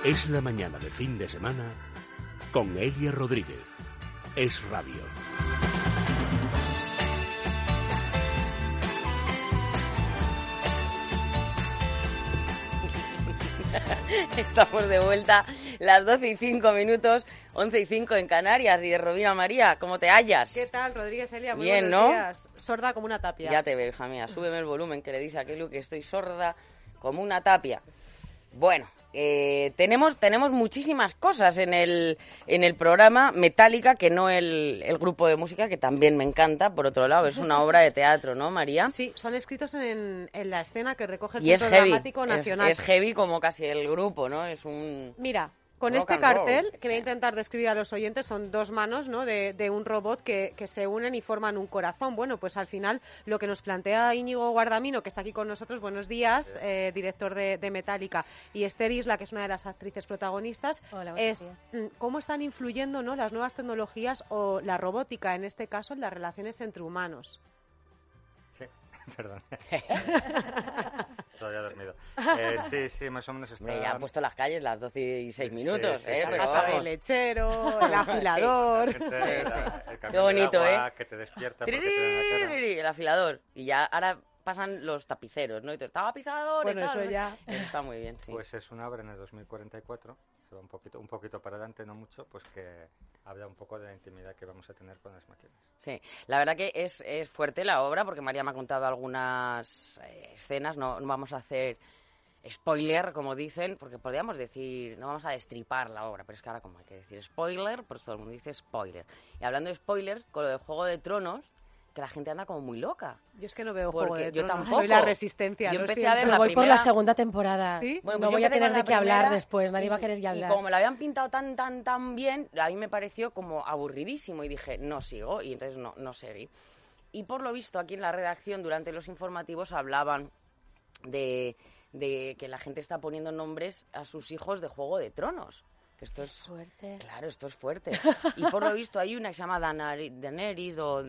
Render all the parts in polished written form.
Es la mañana de fin de semana con Elia Rodríguez. Es Radio. Estamos de vuelta, las 12:05, 11:05 en Canarias. Y de Robina María, ¿cómo te hallas? ¿Qué tal, Rodríguez, Elia? Muy bien, buenos ¿no? días. Sorda como una tapia. Ya te veo, hija mía. Súbeme el volumen, que le dice a Kelu que estoy sorda como una tapia. Bueno, tenemos muchísimas cosas en el programa. Metallica, que no el grupo de música, que también me encanta, por otro lado, es una obra de teatro, ¿no, María? Sí, son escritos en la escena que recoge el Y es Centro heavy, Dramático Nacional. es heavy como casi el grupo, ¿no? Es un... Mira, con rock este and roll, cartel, que voy a sí. intentar describir a los oyentes, son dos manos, ¿no?, de un robot que se unen y forman un corazón. Bueno, pues al final lo que nos plantea Íñigo Guardamino, que está aquí con nosotros, buenos días, director de Metallica, y Esther Isla, que es una de las actrices protagonistas, Hola, es cómo están influyendo, ¿no?, las nuevas tecnologías o la robótica, en este caso, en las relaciones entre humanos. Sí, perdón. Todavía dormido. Sí, más o menos está... Ya han puesto las calles las 12:06, sí, pero Pasa el vamos. lechero, el afilador. El Qué bonito, agua, que te despierta porque te da la cara. El afilador. Y ya ahora pasan los tapiceros, ¿no? Y te tapizador Bueno, y tal. eso ¿no? ya. Está muy bien, sí. Pues es una obra en el 2044, se va un poquito para adelante, no mucho, pues que habla un poco de la intimidad que vamos a tener con las máquinas. Sí, la verdad que es fuerte la obra, porque María me ha contado algunas escenas, no vamos a hacer spoiler, como dicen, porque podríamos decir, no vamos a destripar la obra, pero es que ahora como hay que decir spoiler, pues todo el mundo dice spoiler. Y hablando de spoiler, con lo de Juego de Tronos, que la gente anda como muy loca. Yo es que no veo Porque Juego de yo Tronos, tampoco. soy la resistencia. Yo lo empecé a ver siento. la Voy por primera- la segunda temporada. ¿Sí? Bueno, No pues yo voy a empecé tener con de la qué hablar primera después, nadie va a querer ya hablar. Y como me la habían pintado tan bien, a mí me pareció como aburridísimo y dije, no sigo, y entonces no seguí. Y por lo visto aquí en la redacción durante los informativos hablaban de que la gente está poniendo nombres a sus hijos de Juego de Tronos. Que esto es Fuerte. Claro, esto es fuerte. Y por lo visto hay una que se llama Daenerys o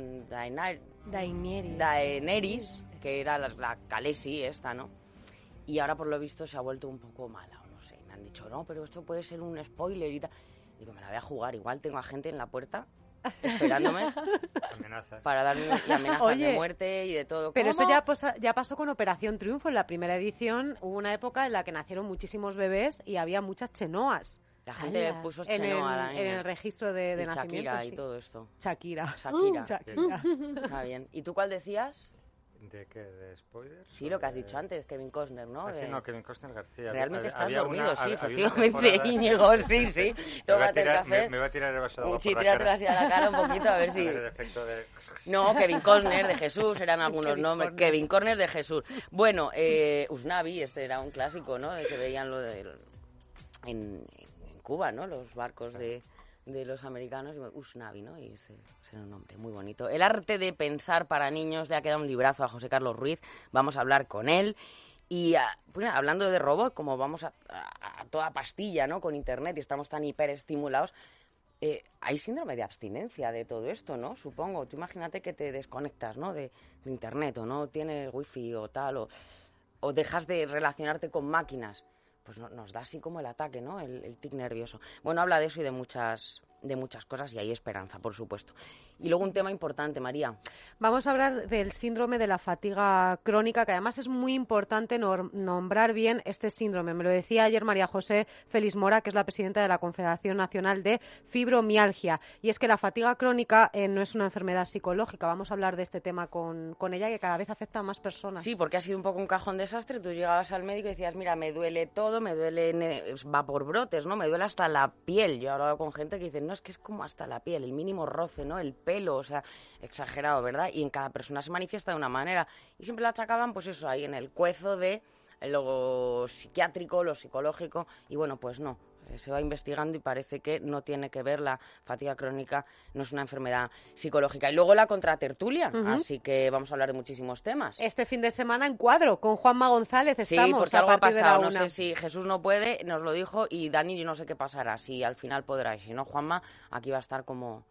Daenerys, que era la Khaleesi esta, ¿no? Y ahora por lo visto se ha vuelto un poco mala, o no sé. Me han dicho, no, pero esto puede ser un spoiler y tal. Digo, me la voy a jugar. Igual tengo a gente en la puerta esperándome Amenazas. para darme y amenazas Oye, de muerte y de todo. Pero ¿Cómo? eso ya pasó con Operación Triunfo. En la primera edición hubo una época en la que nacieron muchísimos bebés y había muchas chenoas La gente le ¡Hala! puso en chenoa a la el niña. registro de Y nacimiento. Shakira y Sí. todo esto. Shakira. Shakira. Está bien. ¿Y tú cuál decías? ¿De qué? ¿De spoilers? Sí, lo que has dicho antes, Kevin Costner, ¿no? Ah, sí, De- no, Kevin Costner García. Realmente estás Había dormido, una- sí, había una efectivamente, temporada- Íñigo, sí. Me voy a Tómate el tirar- café. Me voy a tirar el vaso de agua Sí, por la tíratelo cara. así a la cara un poquito, a ver si... A ver el efecto de... No, Kevin Costner de Jesús, eran algunos Kevin nombres. Costner. Kevin Costner de Jesús. Bueno, Usnavi, este era un clásico, ¿no? De que veían lo de... En Cuba, ¿no? Los barcos de los americanos, Usnavi, ¿no? Y ese era un nombre muy bonito. El arte de pensar para niños, le ha quedado un librazo a José Carlos Ruiz, vamos a hablar con él. Y pues, hablando de robot, como vamos a toda pastilla, ¿no? Con internet y estamos tan hiperestimulados, hay síndrome de abstinencia de todo esto, ¿no? Supongo. Tú imagínate que te desconectas, ¿no? De internet, o no tienes wifi o tal, o dejas de relacionarte con máquinas. Pues nos da así como el ataque, ¿no? El tic nervioso. Bueno, habla de eso y de muchas cosas, y hay esperanza, por supuesto. Y luego un tema importante, María. Vamos a hablar del síndrome de la fatiga crónica, que además es muy importante nombrar bien este síndrome. Me lo decía ayer María José Félix Mora, que es la presidenta de la Confederación Nacional de Fibromialgia. Y es que la fatiga crónica no es una enfermedad psicológica. Vamos a hablar de este tema con ella, que cada vez afecta a más personas. Sí, porque ha sido un poco un cajón desastre. Tú llegabas al médico y decías, mira, me duele todo, me duele, va por brotes, ¿no? Me duele hasta la piel. Yo he hablado con gente que dice, no, es que es como hasta la piel, el mínimo roce, ¿no? El pelo, o sea, exagerado, ¿verdad? Y en cada persona se manifiesta de una manera. Y siempre la achacaban, pues eso, ahí en el cuezo de lo psiquiátrico, lo psicológico, y bueno, pues no. Se va investigando y parece que no tiene que ver, la fatiga crónica no es una enfermedad psicológica. Y luego la contratertulia, así que vamos a hablar de muchísimos temas. Este fin de semana en Cuadro, con Juanma González estamos. Sí, porque a algo ha partir de pasado, la no 1. sé si Jesús no puede, nos lo dijo, y Dani yo no sé qué pasará, si al final podrá, y si no, Juanma aquí va a estar como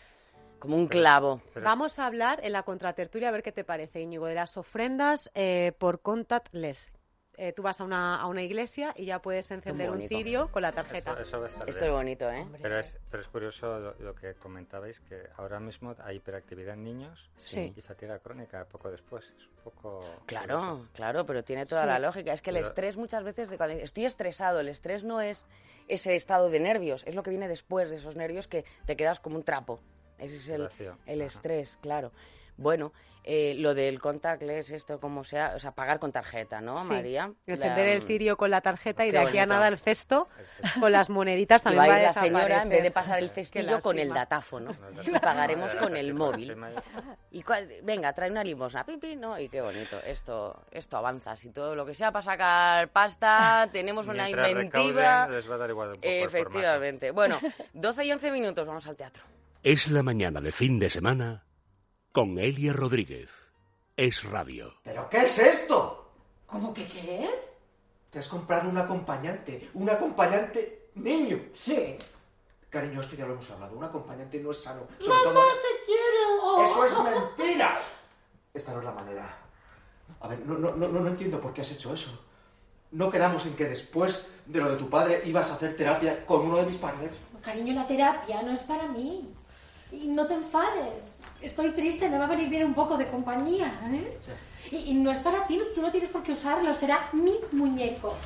un clavo. Vamos a hablar en la contratertulia, a ver qué te parece, Íñigo, de las ofrendas por contactless. tú vas a una iglesia y ya puedes encender un cirio con la tarjeta. Eso va a estar Esto bien. es bonito, ¿eh? Pero es curioso lo que comentabais, que ahora mismo hay hiperactividad en niños Sí. y fatiga crónica poco después. Es un poco... Claro, curioso. claro, pero tiene toda Sí. la lógica. Es que el Pero- estrés muchas veces, cuando estoy estresado, el estrés no es ese estado de nervios, es lo que viene después de esos nervios que te quedas como un trapo. Ese es Vacío. el Ajá. estrés, claro. Bueno, lo del contactless, esto como sea, o sea, pagar con tarjeta, ¿no, Sí. María? Encender el cirio con la tarjeta y Qué de aquí a bonito. nada el cesto Perfecto. con las moneditas Y también va a va a ir la desaparecer. señora, en vez de pasar el Qué cestillo, con el lástima. datáfono. No es Y verdad. pagaremos No, con era el la móvil. próxima y- Y venga, trae una limosna, pipi, ¿no? Y qué bonito, esto avanza. Si todo lo que sea para sacar pasta, tenemos una Mientras inventiva. recauden, les va a dar igual un poco el formato. Efectivamente. Bueno, 12 y 11 minutos, vamos al teatro. Es la mañana de fin de semana con Elia Rodríguez. Es radio. ¿Pero qué es esto? ¿Cómo que qué es? Te has comprado un acompañante niño. Sí. Cariño, esto ya lo hemos hablado, un acompañante no es sano. ¡Mamá, te quiero! ¡Eso es mentira! Esta no es la manera. A ver, no entiendo por qué has hecho eso. ¿No quedamos en que después de lo de tu padre ibas a hacer terapia con uno de mis partners? Cariño, la terapia no es para mí. Y no te enfades. Estoy triste, me va a venir bien un poco de compañía, ¿eh? Sí. Y no es para ti, tú no tienes por qué usarlo, será mi muñeco.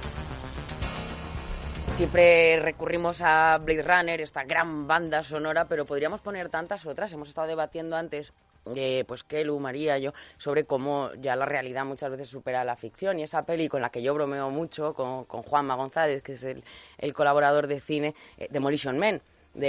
Siempre recurrimos a Blade Runner, esta gran banda sonora, pero podríamos poner tantas otras. Hemos estado debatiendo antes, pues Kelu, María, yo, sobre cómo ya la realidad muchas veces supera la ficción. Y esa peli con la que yo bromeo mucho, con Juanma González, que es el colaborador de cine, Demolition Man,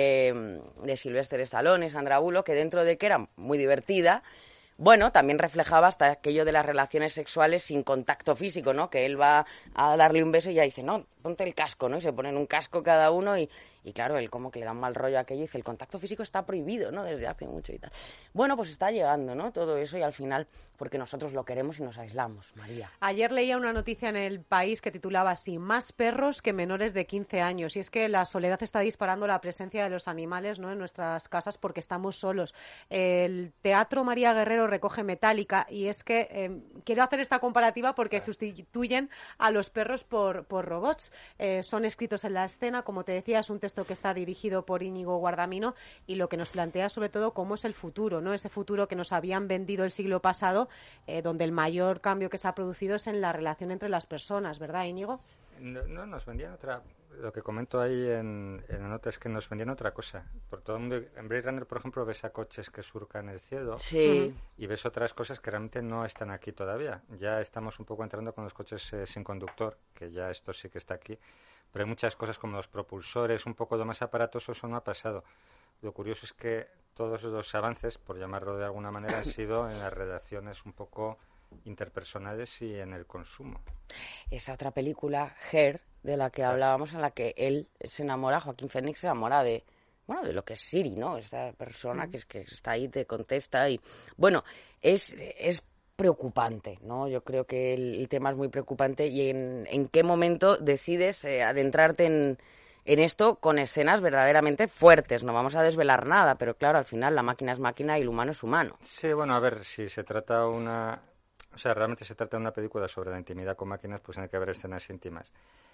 de Sylvester Stallone, Sandra Bullock, que dentro de que era muy divertida, bueno, también reflejaba hasta aquello de las relaciones sexuales sin contacto físico, ¿no? Que él va a darle un beso y ya dice, no, ponte el casco, ¿no? Y se ponen un casco cada uno y claro, él como que le da un mal rollo a aquello y dice, el contacto físico está prohibido, ¿no? Desde hace mucho y tal. Bueno, pues está llegando, ¿no? Todo eso y al final, porque nosotros lo queremos y nos aislamos, María. Ayer leía una noticia en El País que titulaba así, más perros que menores de 15 años. Y es que la soledad está disparando la presencia de los animales, ¿no?, en nuestras casas porque estamos solos. El Teatro María Guerrero recoge Metallica y es que quiero hacer esta comparativa porque sustituyen a los perros por robots. Son escritos en la escena, como te decía, es un texto que está dirigido por Íñigo Guardamino y lo que nos plantea sobre todo cómo es el futuro, ¿no? Ese futuro que nos habían vendido el siglo pasado, donde el mayor cambio que se ha producido es en la relación entre las personas, ¿verdad, Íñigo? No, nos vendían otra... Lo que comento ahí en la nota es que nos vendían otra cosa. Por todo el mundo, en Blade Runner, por ejemplo, ves a coches que surcan el cielo Sí. y ves otras cosas que realmente no están aquí todavía. Ya estamos un poco entrando con los coches sin conductor, que ya esto sí que está aquí. Pero hay muchas cosas como los propulsores, un poco lo más aparatoso, eso no ha pasado. Lo curioso es que todos los avances, por llamarlo de alguna manera, han sido en las relaciones un poco interpersonales y en el consumo. Esa otra película, Her, de la que hablábamos, en la que él se enamora, Joaquín Phoenix se enamora de lo que es Siri, ¿no? Esta persona que está ahí, te contesta y... Bueno, es preocupante, ¿no? Yo creo que el tema es muy preocupante y en qué momento decides adentrarte en esto con escenas verdaderamente fuertes. No vamos a desvelar nada, pero claro, al final la máquina es máquina y el humano es humano. Sí, bueno, a ver, si se trata o sea, realmente se trata de una película sobre la intimidad con máquinas, pues tiene que haber escenas íntimas.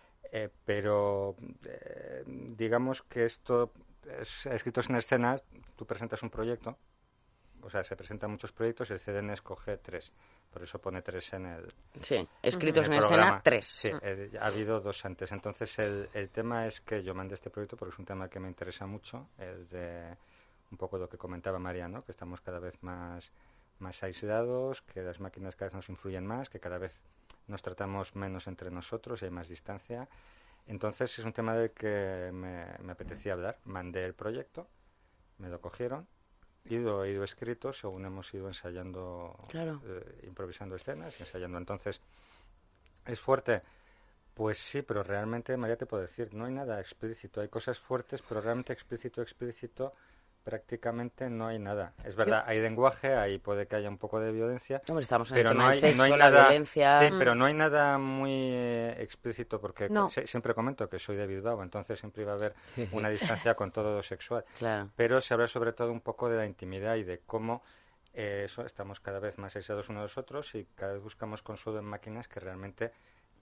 Pero digamos que esto es escritos en escenas, tú presentas un proyecto, o sea, se presentan muchos proyectos y el CDN escoge 3. Por eso pone 3 en el... Sí, escritos en programa. escena 3. Sí, ha habido 2 antes. Entonces, el tema es que yo mandé este proyecto porque es un tema que me interesa mucho, el de un poco lo que comentaba María, ¿no? Que estamos cada vez más aislados, que las máquinas cada vez nos influyen más, que cada vez nos tratamos menos entre nosotros y hay más distancia. Entonces, es un tema del que me apetecía hablar. Mandé el proyecto, me lo cogieron, y lo he ido escrito según hemos ido ensayando, Claro. Improvisando escenas, ensayando. Entonces, ¿es fuerte? Pues sí, pero realmente, María, te puedo decir, no hay nada explícito. Hay cosas fuertes, pero realmente explícito, prácticamente no hay nada. Es verdad, hay lenguaje, ahí puede que haya un poco de violencia. Hombre, estamos en pero el tema no del hay, sexo, no hay la nada, violencia... Sí, pero no hay nada muy explícito, porque No. siempre comento que soy de Bilbao, entonces siempre iba a haber una distancia con todo lo sexual. Claro. Pero se habla sobre todo un poco de la intimidad y de cómo estamos cada vez más aislados unos de los otros y cada vez buscamos consuelo en máquinas que realmente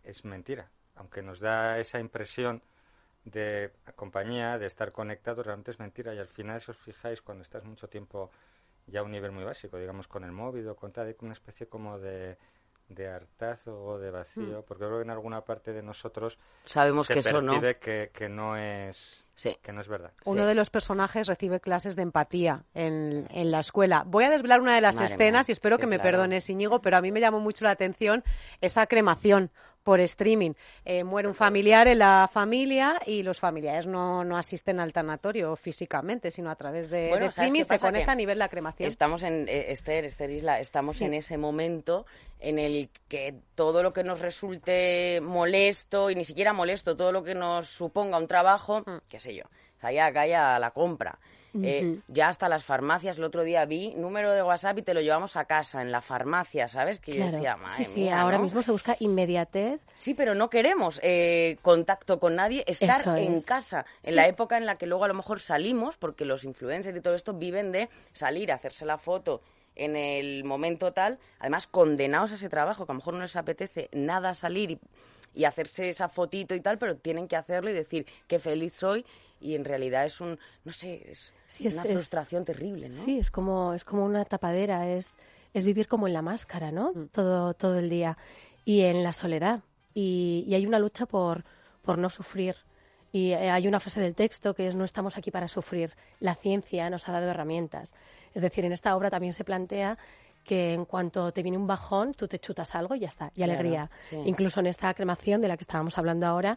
es mentira. Aunque nos da esa impresión de compañía, de estar conectados, realmente es mentira. Y al final, si os fijáis, cuando estás mucho tiempo ya a un nivel muy básico, digamos con el móvil o con tal, hay una especie como de hartazgo o de vacío, porque creo que en alguna parte de nosotros sabemos se que eso no. percibe que no es que no es verdad. Uno de los personajes recibe clases de empatía en la escuela. Voy a desvelar una de las escenas y espero que me perdones, Íñigo, pero a mí me llamó mucho la atención esa cremación por streaming. Muere un familiar en la familia y los familiares no asisten al tanatorio físicamente, sino a través de streaming se conectan y ven la cremación. Estamos en Esther Isla, estamos en ese momento en el que todo lo que nos resulte molesto, y ni siquiera molesto, todo lo que nos suponga un trabajo, qué sé yo, ya calla la compra. Ya hasta las farmacias, el otro día vi número de WhatsApp y te lo llevamos a casa en la farmacia, ¿sabes? Que yo decía, madre mía, ahora ¿no? mismo se busca inmediatez. Sí, pero no queremos contacto con nadie, estar en casa. En la época en la que luego a lo mejor salimos, porque los influencers y todo esto viven de salir, hacerse la foto en el momento tal, además condenados a ese trabajo, que a lo mejor no les apetece nada salir y hacerse esa fotito y tal, pero tienen que hacerlo y decir qué feliz soy. Y en realidad es una frustración terrible, ¿no? Sí, es como una tapadera, es vivir como en la máscara, ¿no? Todo el día. Y en la soledad. Y hay una lucha por no sufrir. Y hay una frase del texto que es: no estamos aquí para sufrir, la ciencia nos ha dado herramientas. Es decir, en esta obra también se plantea que en cuanto te viene un bajón, tú te chutas algo y ya está, y alegría. Sí. Incluso en esta cremación de la que estábamos hablando ahora,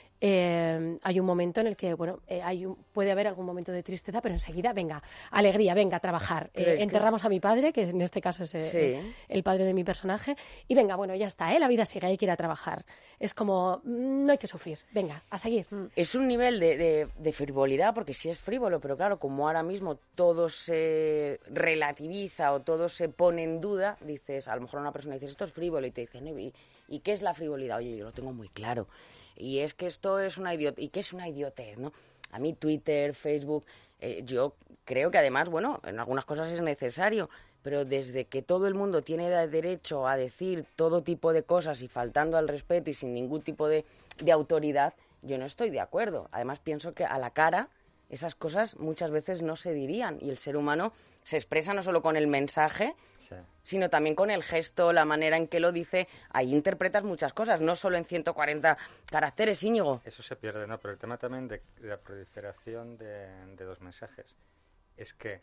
hay un momento en el que, puede haber algún momento de tristeza, pero enseguida, venga, alegría, venga, a trabajar. Enterramos a mi padre, que en este caso es el padre de mi personaje, y venga, ya está, la vida sigue, hay que ir a trabajar. Es como, no hay que sufrir, venga, a seguir. Es un nivel de frivolidad, porque sí es frívolo, pero claro, como ahora mismo todo se relativiza o todo se pone en duda, dices, a lo mejor a una persona dices, esto es frívolo, y te dicen, ¿y qué es la frivolidad? Oye, yo lo tengo muy claro. Y es que esto es una ¿y qué es una idiotez, no? A mí Twitter, Facebook, yo creo que además, en algunas cosas es necesario, pero desde que todo el mundo tiene derecho a decir todo tipo de cosas y faltando al respeto y sin ningún tipo de autoridad, yo no estoy de acuerdo. Además pienso que a la cara esas cosas muchas veces no se dirían y el ser humano se expresa no solo con el mensaje, sino también con el gesto, la manera en que lo dice. Ahí interpretas muchas cosas, no solo en 140 caracteres, Íñigo. Eso se pierde, ¿no? Pero el tema también de la proliferación de los mensajes es que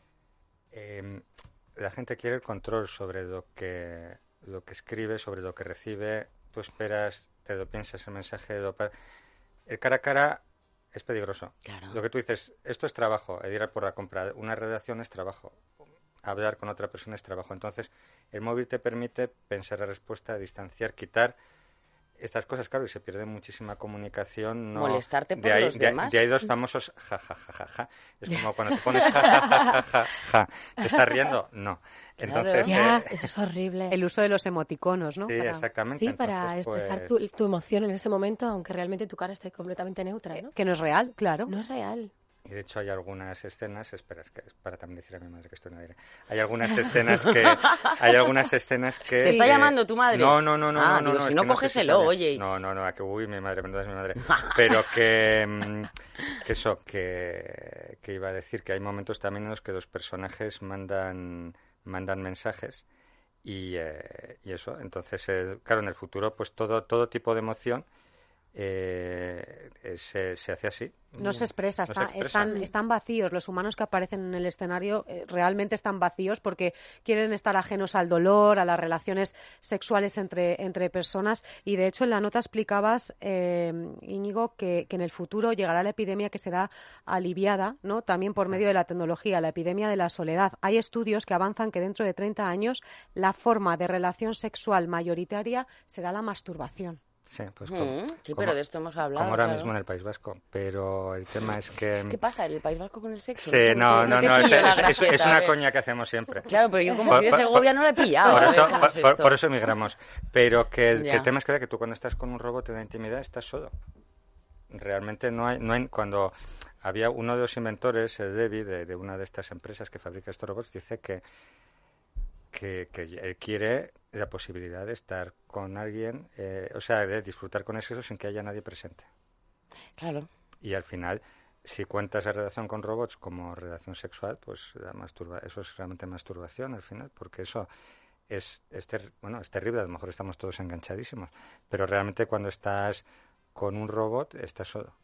la gente quiere el control sobre lo que escribe, sobre lo que recibe. Tú esperas, te lo piensas el mensaje, el cara a cara es peligroso. Claro. Lo que tú dices, esto es trabajo, ir por la compra, una redacción es trabajo. Hablar con otra persona es trabajo. Entonces, el móvil te permite pensar la respuesta, distanciar, quitar estas cosas, claro, y se pierde muchísima comunicación. No, molestarte por los demás. De ahí los famosos ja. Es como cuando te pones ja. ¿Te estás riendo? No. Entonces, eso es horrible. El uso de los emoticonos, ¿no? Sí, exactamente. Sí, entonces, para expresar tu emoción en ese momento, aunque realmente tu cara esté completamente neutra, ¿no? Que no es real, claro. No es real. Y de hecho hay algunas escenas, es para también decir a mi madre que estoy en el aire. Hay algunas escenas que ¿Te está llamando tu madre? No. Digo, si no, cógeselo, oye. No, a que mi madre, perdón, es mi madre. Pero que iba a decir que hay momentos también en los que los personajes mandan mensajes y eso. Entonces, claro, en el futuro, pues todo tipo de emoción se hace así. No se expresa, están vacíos. Los humanos que aparecen en el escenario realmente están vacíos porque quieren estar ajenos al dolor, a las relaciones sexuales entre personas. Y de hecho en la nota explicabas, Íñigo, que en el futuro llegará la epidemia que será aliviada, ¿no? También por medio de la tecnología, la epidemia de la soledad. Hay estudios que avanzan que dentro de 30 años la forma de relación sexual mayoritaria será la masturbación. Sí, pues pero de esto hemos hablado. Como ahora mismo en el País Vasco, pero el tema es que... ¿Qué pasa en el País Vasco con el sexo? Sí, no, es una coña que hacemos siempre. Claro, pero yo como soy de Segovia no la he pillado. Por eso emigramos. Pero que el tema es que tú cuando estás con un robot en la intimidad estás solo. Realmente no hay cuando había uno de los inventores, el Levi, de una de estas empresas que fabrica estos robots, dice que que él quiere la posibilidad de estar con alguien, o sea, de disfrutar con eso sin que haya nadie presente. Claro. Y al final, si cuentas la relación con robots como relación sexual, pues eso es realmente masturbación al final, porque eso es terrible. A lo mejor estamos todos enganchadísimos, pero realmente cuando estás con un robot, estás solo.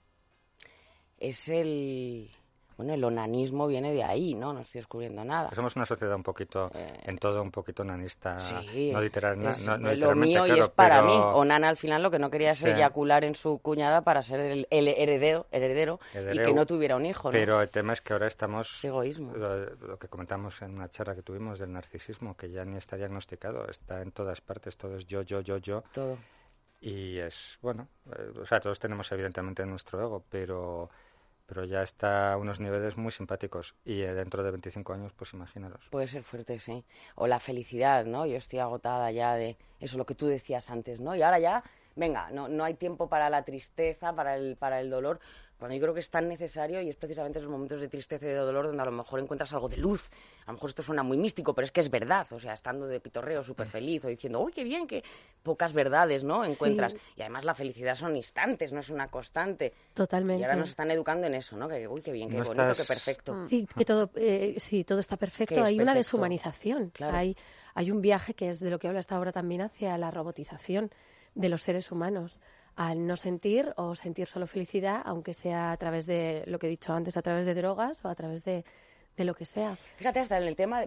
Es el onanismo viene de ahí, ¿no? No estoy descubriendo nada. Somos una sociedad un poquito, en todo un poquito onanista, sí, no es literalmente, lo mío, claro, y es para pero... mí. Onana al final lo que no quería es Sí. eyacular en su cuñada para ser el heredero y que no tuviera un hijo, ¿no? Pero el tema es que ahora estamos... Es egoísmo. Lo que comentamos en una charla que tuvimos del narcisismo, que ya ni está diagnosticado, está en todas partes, todo es yo. Todo. Y es, o sea, todos tenemos evidentemente nuestro ego, pero ya está a unos niveles muy simpáticos. Y dentro de 25 años, pues imagínalos. Puede ser fuerte, sí. O la felicidad, ¿no? Yo estoy agotada ya de eso, lo que tú decías antes, ¿no? Y ahora ya, venga, no hay tiempo para la tristeza, para el dolor, cuando yo creo que es tan necesario, y es precisamente en los momentos de tristeza y de dolor donde a lo mejor encuentras algo de luz. A lo mejor esto suena muy místico, pero es que es verdad. O sea, estando de pitorreo súper feliz o diciendo, uy, qué bien, que pocas verdades, ¿no? Encuentras. Sí. Y además la felicidad son instantes, no es una constante. Totalmente. Y ahora nos están educando en eso, ¿no? Que, uy, qué bien, qué bonito, qué perfecto. Sí, que todo está perfecto. Hay perfecto. Una deshumanización. Claro. Hay un viaje que es de lo que habla hasta ahora también hacia la robotización de los seres humanos, al no sentir o sentir solo felicidad, aunque sea a través de lo que he dicho antes, a través de drogas o a través de lo que sea. Fíjate, hasta en el tema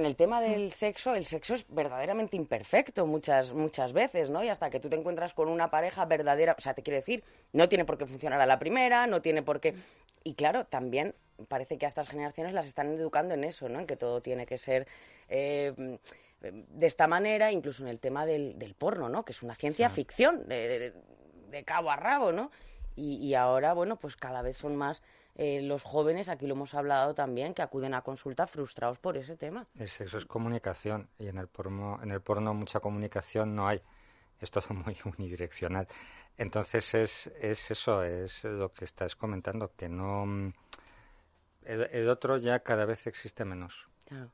del sexo, el sexo es verdaderamente imperfecto muchas veces, ¿no? Y hasta que tú te encuentras con una pareja verdadera, o sea, te quiero decir, no tiene por qué funcionar a la primera, no tiene por qué... Y claro, también parece que a estas generaciones las están educando en eso, ¿no? En que todo tiene que ser... de esta manera, incluso en el tema del porno, ¿no? Que es una ciencia ficción, de cabo a rabo, ¿no? Y ahora, bueno, pues cada vez son más los jóvenes, aquí lo hemos hablado también, que acuden a consulta frustrados por ese tema. El sexo es comunicación, y en el porno mucha comunicación no hay. Es todo muy unidireccional. Entonces es eso, es lo que estás comentando, que no... El otro ya cada vez existe menos. Claro.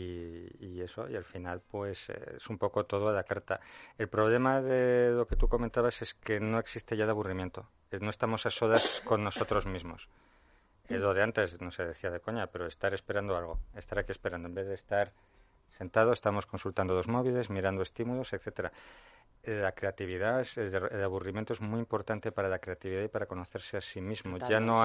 Y eso, y al final pues es un poco todo a la carta. El problema de lo que tú comentabas es que no existe ya de aburrimiento. No estamos a solas con nosotros mismos. Lo de antes, no se decía de coña, pero estar esperando algo, estar aquí esperando, en vez de estar sentado, estamos consultando los móviles, mirando estímulos, etcétera. La creatividad, el aburrimiento es muy importante para la creatividad y para conocerse a sí mismo.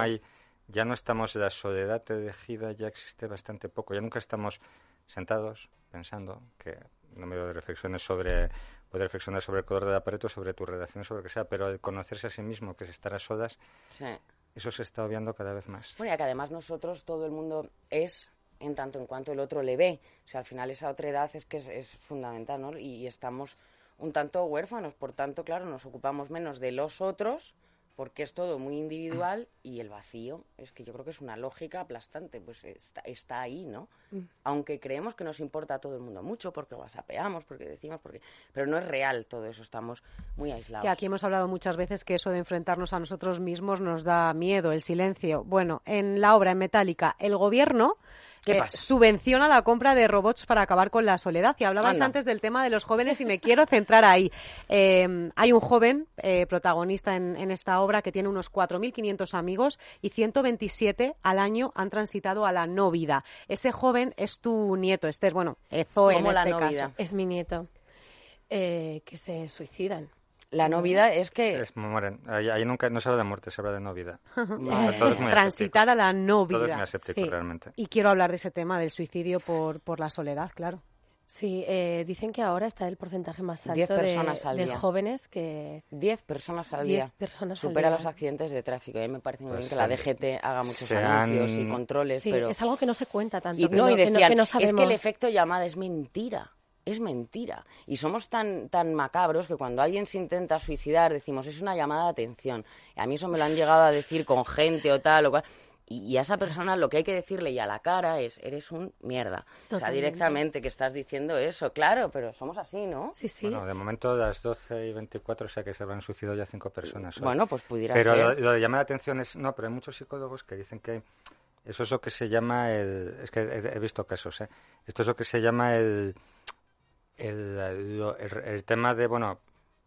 Ya no estamos, la soledad elegida ya existe bastante poco. Ya nunca estamos sentados pensando, que no me doy de reflexiones puedes reflexionar sobre el color de la pared o sobre tu relación, sobre lo que sea, pero el conocerse a sí mismo, que es estar a solas, sí. Eso se está obviando cada vez más. Bueno, y que además nosotros, todo el mundo es en tanto en cuanto el otro le ve. O sea, al final esa otra edad es que es fundamental, ¿no? Y estamos un tanto huérfanos, por tanto, claro, nos ocupamos menos de los otros, porque es todo muy individual, y el vacío es que yo creo que es una lógica aplastante, pues está ahí, ¿no? Aunque creemos que nos importa a todo el mundo mucho, porque whatsappeamos, porque decimos, pero no es real todo eso, estamos muy aislados. Que aquí hemos hablado muchas veces que eso de enfrentarnos a nosotros mismos nos da miedo, el silencio. Bueno, en la obra, en Metallica, el gobierno subvenciona la compra de robots para acabar con la soledad. Y hablabais antes del tema de los jóvenes y me quiero centrar ahí. Hay un joven protagonista en esta obra que tiene unos 4.500 amigos y 127 al año han transitado a la no vida. Ese joven es tu nieto, Esther. Bueno, Zoe en este caso. Es mi nieto. Que se suicidan. La no vida es que... Mueren. Ahí nunca no se habla de muerte, se habla de no vida. Transitar a la no vida. Todo es muy aséptico, realmente. Y quiero hablar de ese tema del suicidio por la soledad, claro. Sí, dicen que ahora está el porcentaje más alto 10 personas al de día. Jóvenes que... 10 personas al día. 10 personas Supera al día. los accidentes de tráfico. A mí me parece muy Pues bien que la DGT haga muchos anuncios y controles, sí, pero... es algo que no se cuenta tanto, y decían, que no sabemos. Es que el efecto llamada es mentira. Es mentira. Y somos tan macabros que cuando alguien se intenta suicidar decimos, es una llamada de atención. A mí eso me lo han llegado a decir con gente o tal o cual. Y a esa persona lo que hay que decirle y a la cara es, eres un mierda. Totalmente. O sea, directamente que estás diciendo eso. Claro, pero somos así, ¿no? Sí, sí. Bueno, de momento a las 12:24, o sea que se habrán suicidado ya 5 personas. ¿sabes? Bueno, pues pudiera pero ser. Pero lo de llamar la atención es... No, pero hay muchos psicólogos que dicen que eso es lo que se llama el... Es que he visto casos, ¿eh? Esto es lo que se llama el El tema de, bueno,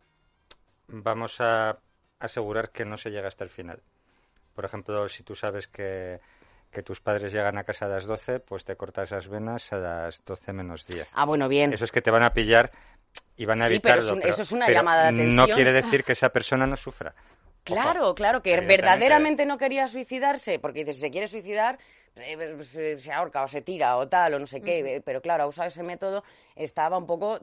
vamos a asegurar que no se llega hasta el final. Por ejemplo, si tú sabes que tus padres llegan a casa a las 12, pues te cortas las venas a las 12 menos 10. Ah, bueno, bien. Eso es que te van a pillar y van a Sí, evitarlo. pero eso es una pero llamada de atención. no quiere decir que esa persona no sufra. Claro, Ojo, claro, que evidentemente. verdaderamente no quería suicidarse, porque dice, si se quiere suicidar, se ahorca o se tira o tal, o no sé qué, pero claro, ha usado ese método, estaba un poco,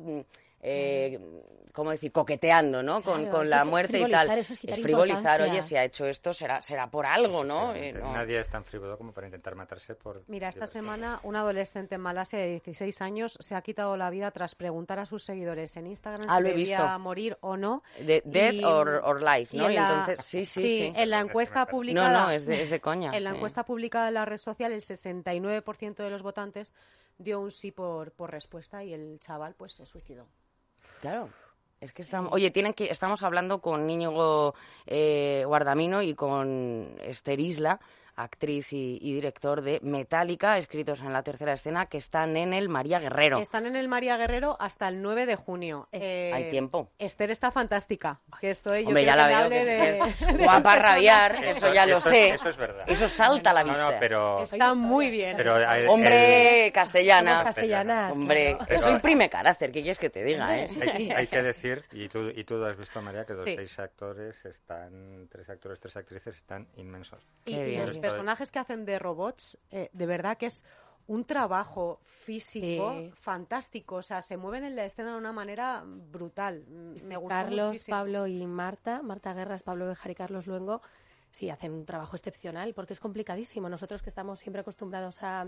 ¿cómo decir?, coqueteando, ¿no? Claro, con eso la es muerte y tal. eso es quitar frivolizar, importancia. oye, si ha hecho esto, será por algo, ¿no? No. Nadie es tan frívolo como para intentar matarse por... Mira, esta semana un adolescente en Malasia de 16 años se ha quitado la vida tras preguntar a sus seguidores en Instagram si lo he debía visto. morir o no. Dead Y- or life, ¿no? y Y en la- entonces, sí. en la encuesta publicada... No, es de coña. En la sí. encuesta publicada en la red social, el 69% de los votantes dio un sí por respuesta y el chaval pues se suicidó. Claro. Es que estamos, oye, estamos hablando con Íñigo Guardamino y con Esther Isla, actriz y director de Metallica, escritos en La Tercera Escena, que están en el María Guerrero. Están en el María Guerrero hasta el 9 de junio. Hay tiempo. Esther está fantástica. Que estoy, yo Hombre, creo ya la que me veo, hable que es de su guapa a personaje. rabiar, eso ya lo sé. Eso es verdad. Eso salta a la vista. No, pero... Está muy bien. pero Hombre, castellana. Somos castellanas, Hombre, claro. eso imprime carácter, ¿qué quieres que te diga, eh? Hay que decir, y tú lo has visto, María, que los Sí. 6 actores están, 3 actores, 3 actrices están inmensos. Y Qué bien. los personajes que hacen de robots, de verdad que es un trabajo físico Sí. fantástico. O sea, se mueven en la escena de una manera brutal. Me gustó Carlos, muchísimo. Pablo y Marta Guerras, Pablo Bejar y Carlos Luengo, sí, hacen un trabajo excepcional porque es complicadísimo. Nosotros que estamos siempre acostumbrados a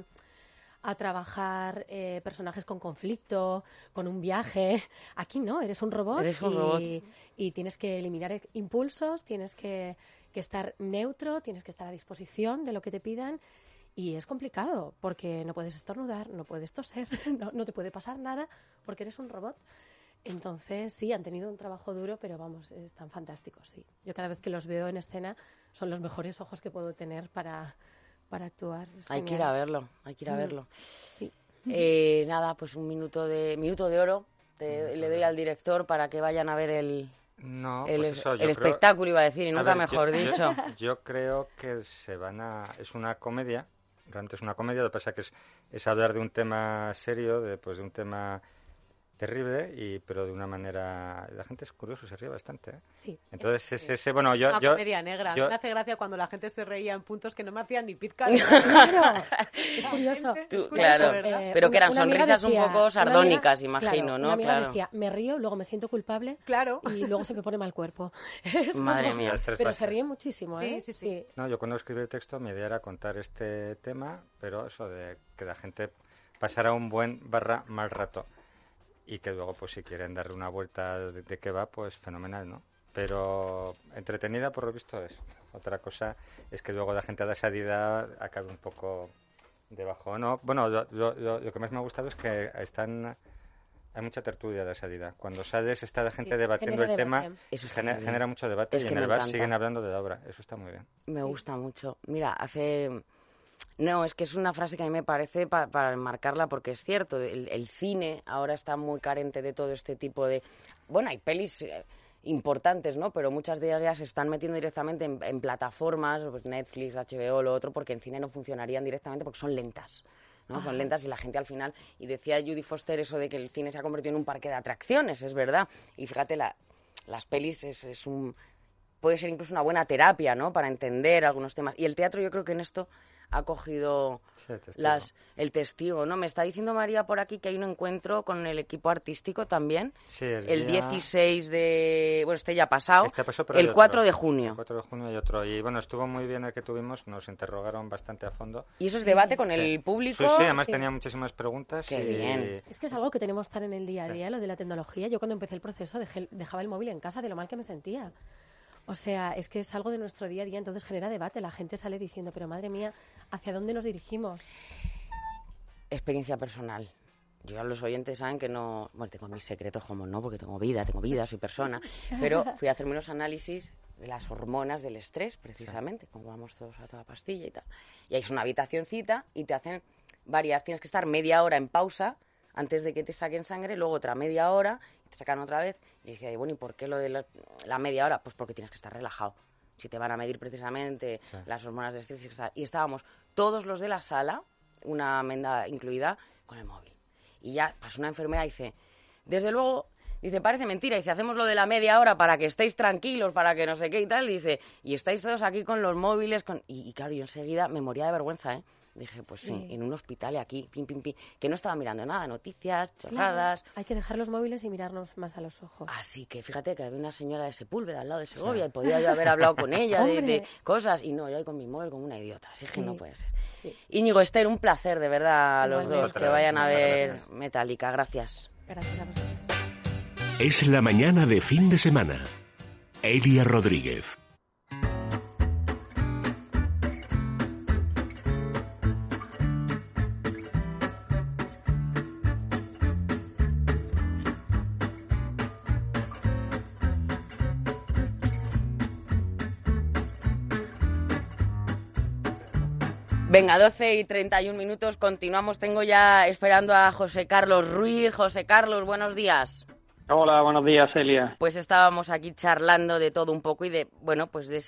trabajar personajes con conflicto, con un viaje. Aquí no, eres un robot, Eres un robot. y tienes que eliminar impulsos, tienes que estar neutro, tienes que estar a disposición de lo que te pidan. Y es complicado porque no puedes estornudar, no puedes toser, no te puede pasar nada porque eres un robot. Entonces, sí, han tenido un trabajo duro, pero vamos, están fantásticos, sí. Yo cada vez que los veo en escena son los mejores ojos que puedo tener para actuar. Es Hay que ir genial. a verlo, hay que ir a verlo. Sí. Nada, pues un minuto de oro le doy al director para que vayan a ver el No, pues eso, yo el creo- espectáculo, iba a decir, y A nunca ver, mejor dicho. Yo creo que es una comedia, realmente es una comedia, lo que pasa que es hablar de un tema serio, de un tema terrible, pero de una manera... La gente es curiosa, se ríe bastante, ¿eh? Sí. Entonces, ese, bueno, yo... Una yo comedia negra. yo- Me hace gracia cuando la gente se reía en puntos que no me hacían ni pizca. Claro, es curioso. Tú, Es curioso, claro, ¿verdad? pero que eran Una amiga sonrisas decía- un poco una sardónicas, amiga- imagino, claro, ¿no? Una amiga Claro. decía, me río, luego me siento culpable Claro. y luego se me pone mal cuerpo. Es Madre como- mía. Las tres Pero fases. se ríe muchísimo, Sí, ¿eh? sí, sí. No, yo cuando escribí el texto mi idea era contar este tema, pero eso de que la gente pasara un buen / mal rato y que luego pues si quieren darle una vuelta de qué va, pues fenomenal, ¿no? Pero entretenida por lo visto es. Otra cosa es que luego la gente a la salida acabe un poco debajo, ¿no? Bueno, lo que más me ha gustado es que hay mucha tertulia de la salida. Cuando sales está la gente Sí, debatiendo genera el tema, debate. Eso está muy bien. genera mucho debate Es y que en el me bar encanta. siguen hablando de la obra. Eso está muy bien. Me gusta mucho. Mira, No, es que es una frase que a mí me parece para enmarcarla porque es cierto, el cine ahora está muy carente de todo este tipo de... Bueno, hay pelis importantes, ¿no? Pero muchas de ellas ya se están metiendo directamente en plataformas, pues Netflix, HBO, lo otro, porque en cine no funcionarían directamente porque son lentas. ¿no? Son lentas y la gente al final... Y decía Judy Foster eso de que el cine se ha convertido en un parque de atracciones, es verdad. Y fíjate, las pelis puede ser incluso una buena terapia, ¿no? Para entender algunos temas. Y el teatro yo creo que en esto ha cogido Sí, el testigo. el testigo, ¿no? Me está diciendo María por aquí que hay un encuentro con el equipo artístico también. Sí, El día- 16 de... Bueno, este ya ha pasado. Este pasó, pero hay El otro. 4 de junio. El 4 de junio hay otro. Y bueno, estuvo muy bien el que tuvimos, nos interrogaron bastante a fondo. Y eso es debate con Sí. el público. Sí, sí, además Sí. tenía muchísimas preguntas. Qué y... bien. Es que es algo que tenemos tan en el día a día, lo de la tecnología. Yo cuando empecé el proceso dejaba el móvil en casa de lo mal que me sentía. O sea, es que es algo de nuestro día a día, entonces genera debate. La gente sale diciendo, pero madre mía, ¿hacia dónde nos dirigimos? Experiencia personal. Yo a los oyentes saben que no... Bueno, tengo mis secretos como no, porque tengo vida, soy persona. Pero fui a hacerme unos análisis de las hormonas del estrés, precisamente, como vamos todos a toda pastilla y tal. Y ahí es una habitacioncita y te hacen tienes que estar media hora en pausa antes de que te saquen sangre, luego otra media hora, te sacan otra vez. Y decía, bueno, ¿y por qué lo de la media hora? Pues porque tienes que estar relajado. Si te van a medir precisamente las hormonas de estrés. Y estábamos todos los de la sala, una menda incluida, con el móvil. Y ya pasó una enfermera y dice, desde luego, dice, parece mentira. Dice, hacemos lo de la media hora para que estéis tranquilos, para que no sé qué y tal. Dice, y estáis todos aquí con los móviles. Y claro, yo enseguida me moría de vergüenza, ¿eh? Dije, pues sí, en un hospital y aquí, pim, pim, pim, que no estaba mirando nada, noticias, chorradas. Claro, hay que dejar los móviles y mirarnos más a los ojos. Así que fíjate que había una señora de Sepúlveda al lado de Segovia y podía yo haber hablado con ella de cosas y no, yo ahí con mi móvil como una idiota, así que no puede ser. Sí. Íñigo, Esther, un placer de verdad a los dos, que vayan a ver Metallica, gracias. Gracias a vosotros. Es la mañana de fin de semana. Elia Rodríguez. Venga, 12:31, continuamos. Tengo ya esperando a José Carlos Ruiz. José Carlos, buenos días. Hola, buenos días, Elia. Pues estábamos aquí charlando de todo un poco y de, bueno, pues de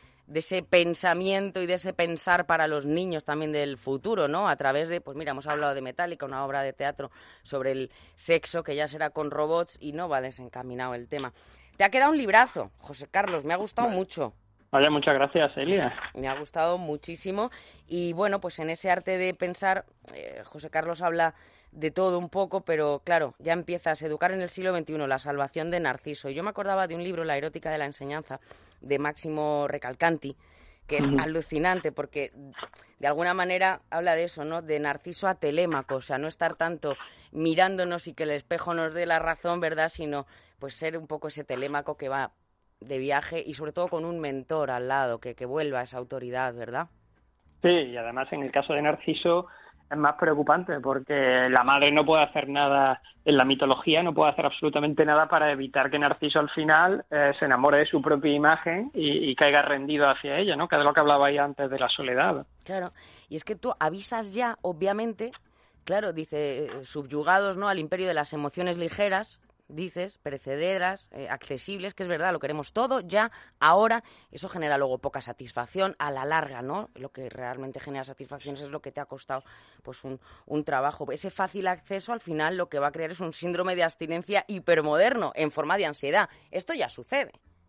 ese pensamiento y de ese pensar para los niños también del futuro, ¿no? A través de, pues mira, hemos hablado de Metallica, una obra de teatro sobre el sexo, que ya será con robots y no va desencaminado el tema. Te ha quedado un librazo, José Carlos, me ha gustado mucho. Vaya, muchas gracias, Elia. Me ha gustado muchísimo y bueno, pues en ese arte de pensar, José Carlos habla de todo un poco, pero claro, ya empiezas a educar en el siglo XXI, la salvación de Narciso. Y yo me acordaba de un libro, La erótica de la enseñanza, de Máximo Recalcanti, que es alucinante porque de alguna manera habla de eso, ¿no? De Narciso a Telémaco, o sea, no estar tanto mirándonos y que el espejo nos dé la razón, ¿verdad? Sino pues ser un poco ese Telémaco que va de viaje y sobre todo con un mentor al lado que vuelva a esa autoridad, ¿verdad? Sí, y además en el caso de Narciso es más preocupante porque la madre no puede hacer nada en la mitología, no puede hacer absolutamente nada para evitar que Narciso al final se enamore de su propia imagen y caiga rendido hacia ella, ¿no? Que es de lo que hablaba ahí antes de la soledad. Claro, y es que tú avisas ya, obviamente, claro, dice, subyugados, ¿no?, al imperio de las emociones ligeras, dices, perecederas, accesibles, que es verdad, lo queremos todo ya, ahora. Eso genera luego poca satisfacción a la larga, ¿no? Lo que realmente genera satisfacción es lo que te ha costado pues un trabajo. Ese fácil acceso al final lo que va a crear es un síndrome de abstinencia hipermoderno en forma de ansiedad. Esto ya sucede.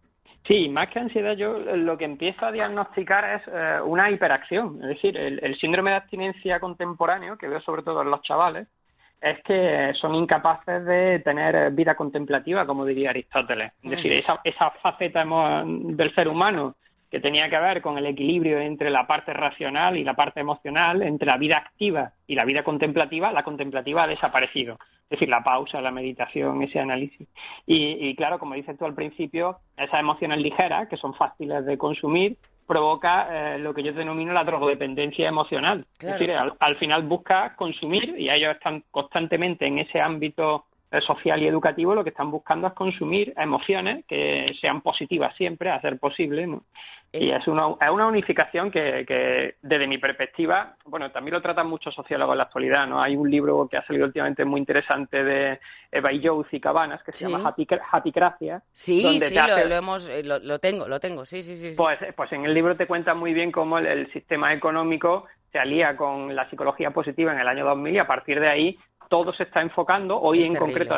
Sí, más que ansiedad, yo lo que empiezo a diagnosticar es una hiperacción. Es decir, el síndrome de abstinencia contemporáneo, que veo sobre todo en los chavales, es que son incapaces de tener vida contemplativa, como diría Aristóteles. Es decir, esa faceta del ser humano que tenía que ver con el equilibrio entre la parte racional y la parte emocional, entre la vida activa y la vida contemplativa, la contemplativa ha desaparecido. Es decir, la pausa, la meditación, ese análisis. Y claro, como dices tú al principio, esas emociones ligeras, que son fáciles de consumir, provoca lo que yo denomino la drogodependencia emocional. Claro. Es decir, al final busca consumir, y ellos están constantemente en ese ámbito social y educativo, lo que están buscando es consumir emociones que sean positivas siempre, a ser posible, ¿no? Y es una unificación que desde mi perspectiva, bueno, también lo tratan muchos sociólogos en la actualidad, ¿no? Hay un libro que ha salido últimamente muy interesante de Baillous y Cabanas, que se llama Happycracia. Sí, sí, lo tengo, sí. Pues en el libro te cuenta muy bien cómo el sistema económico se alía con la psicología positiva en el año 2000 y a partir de ahí todo se está enfocando. Hoy en concreto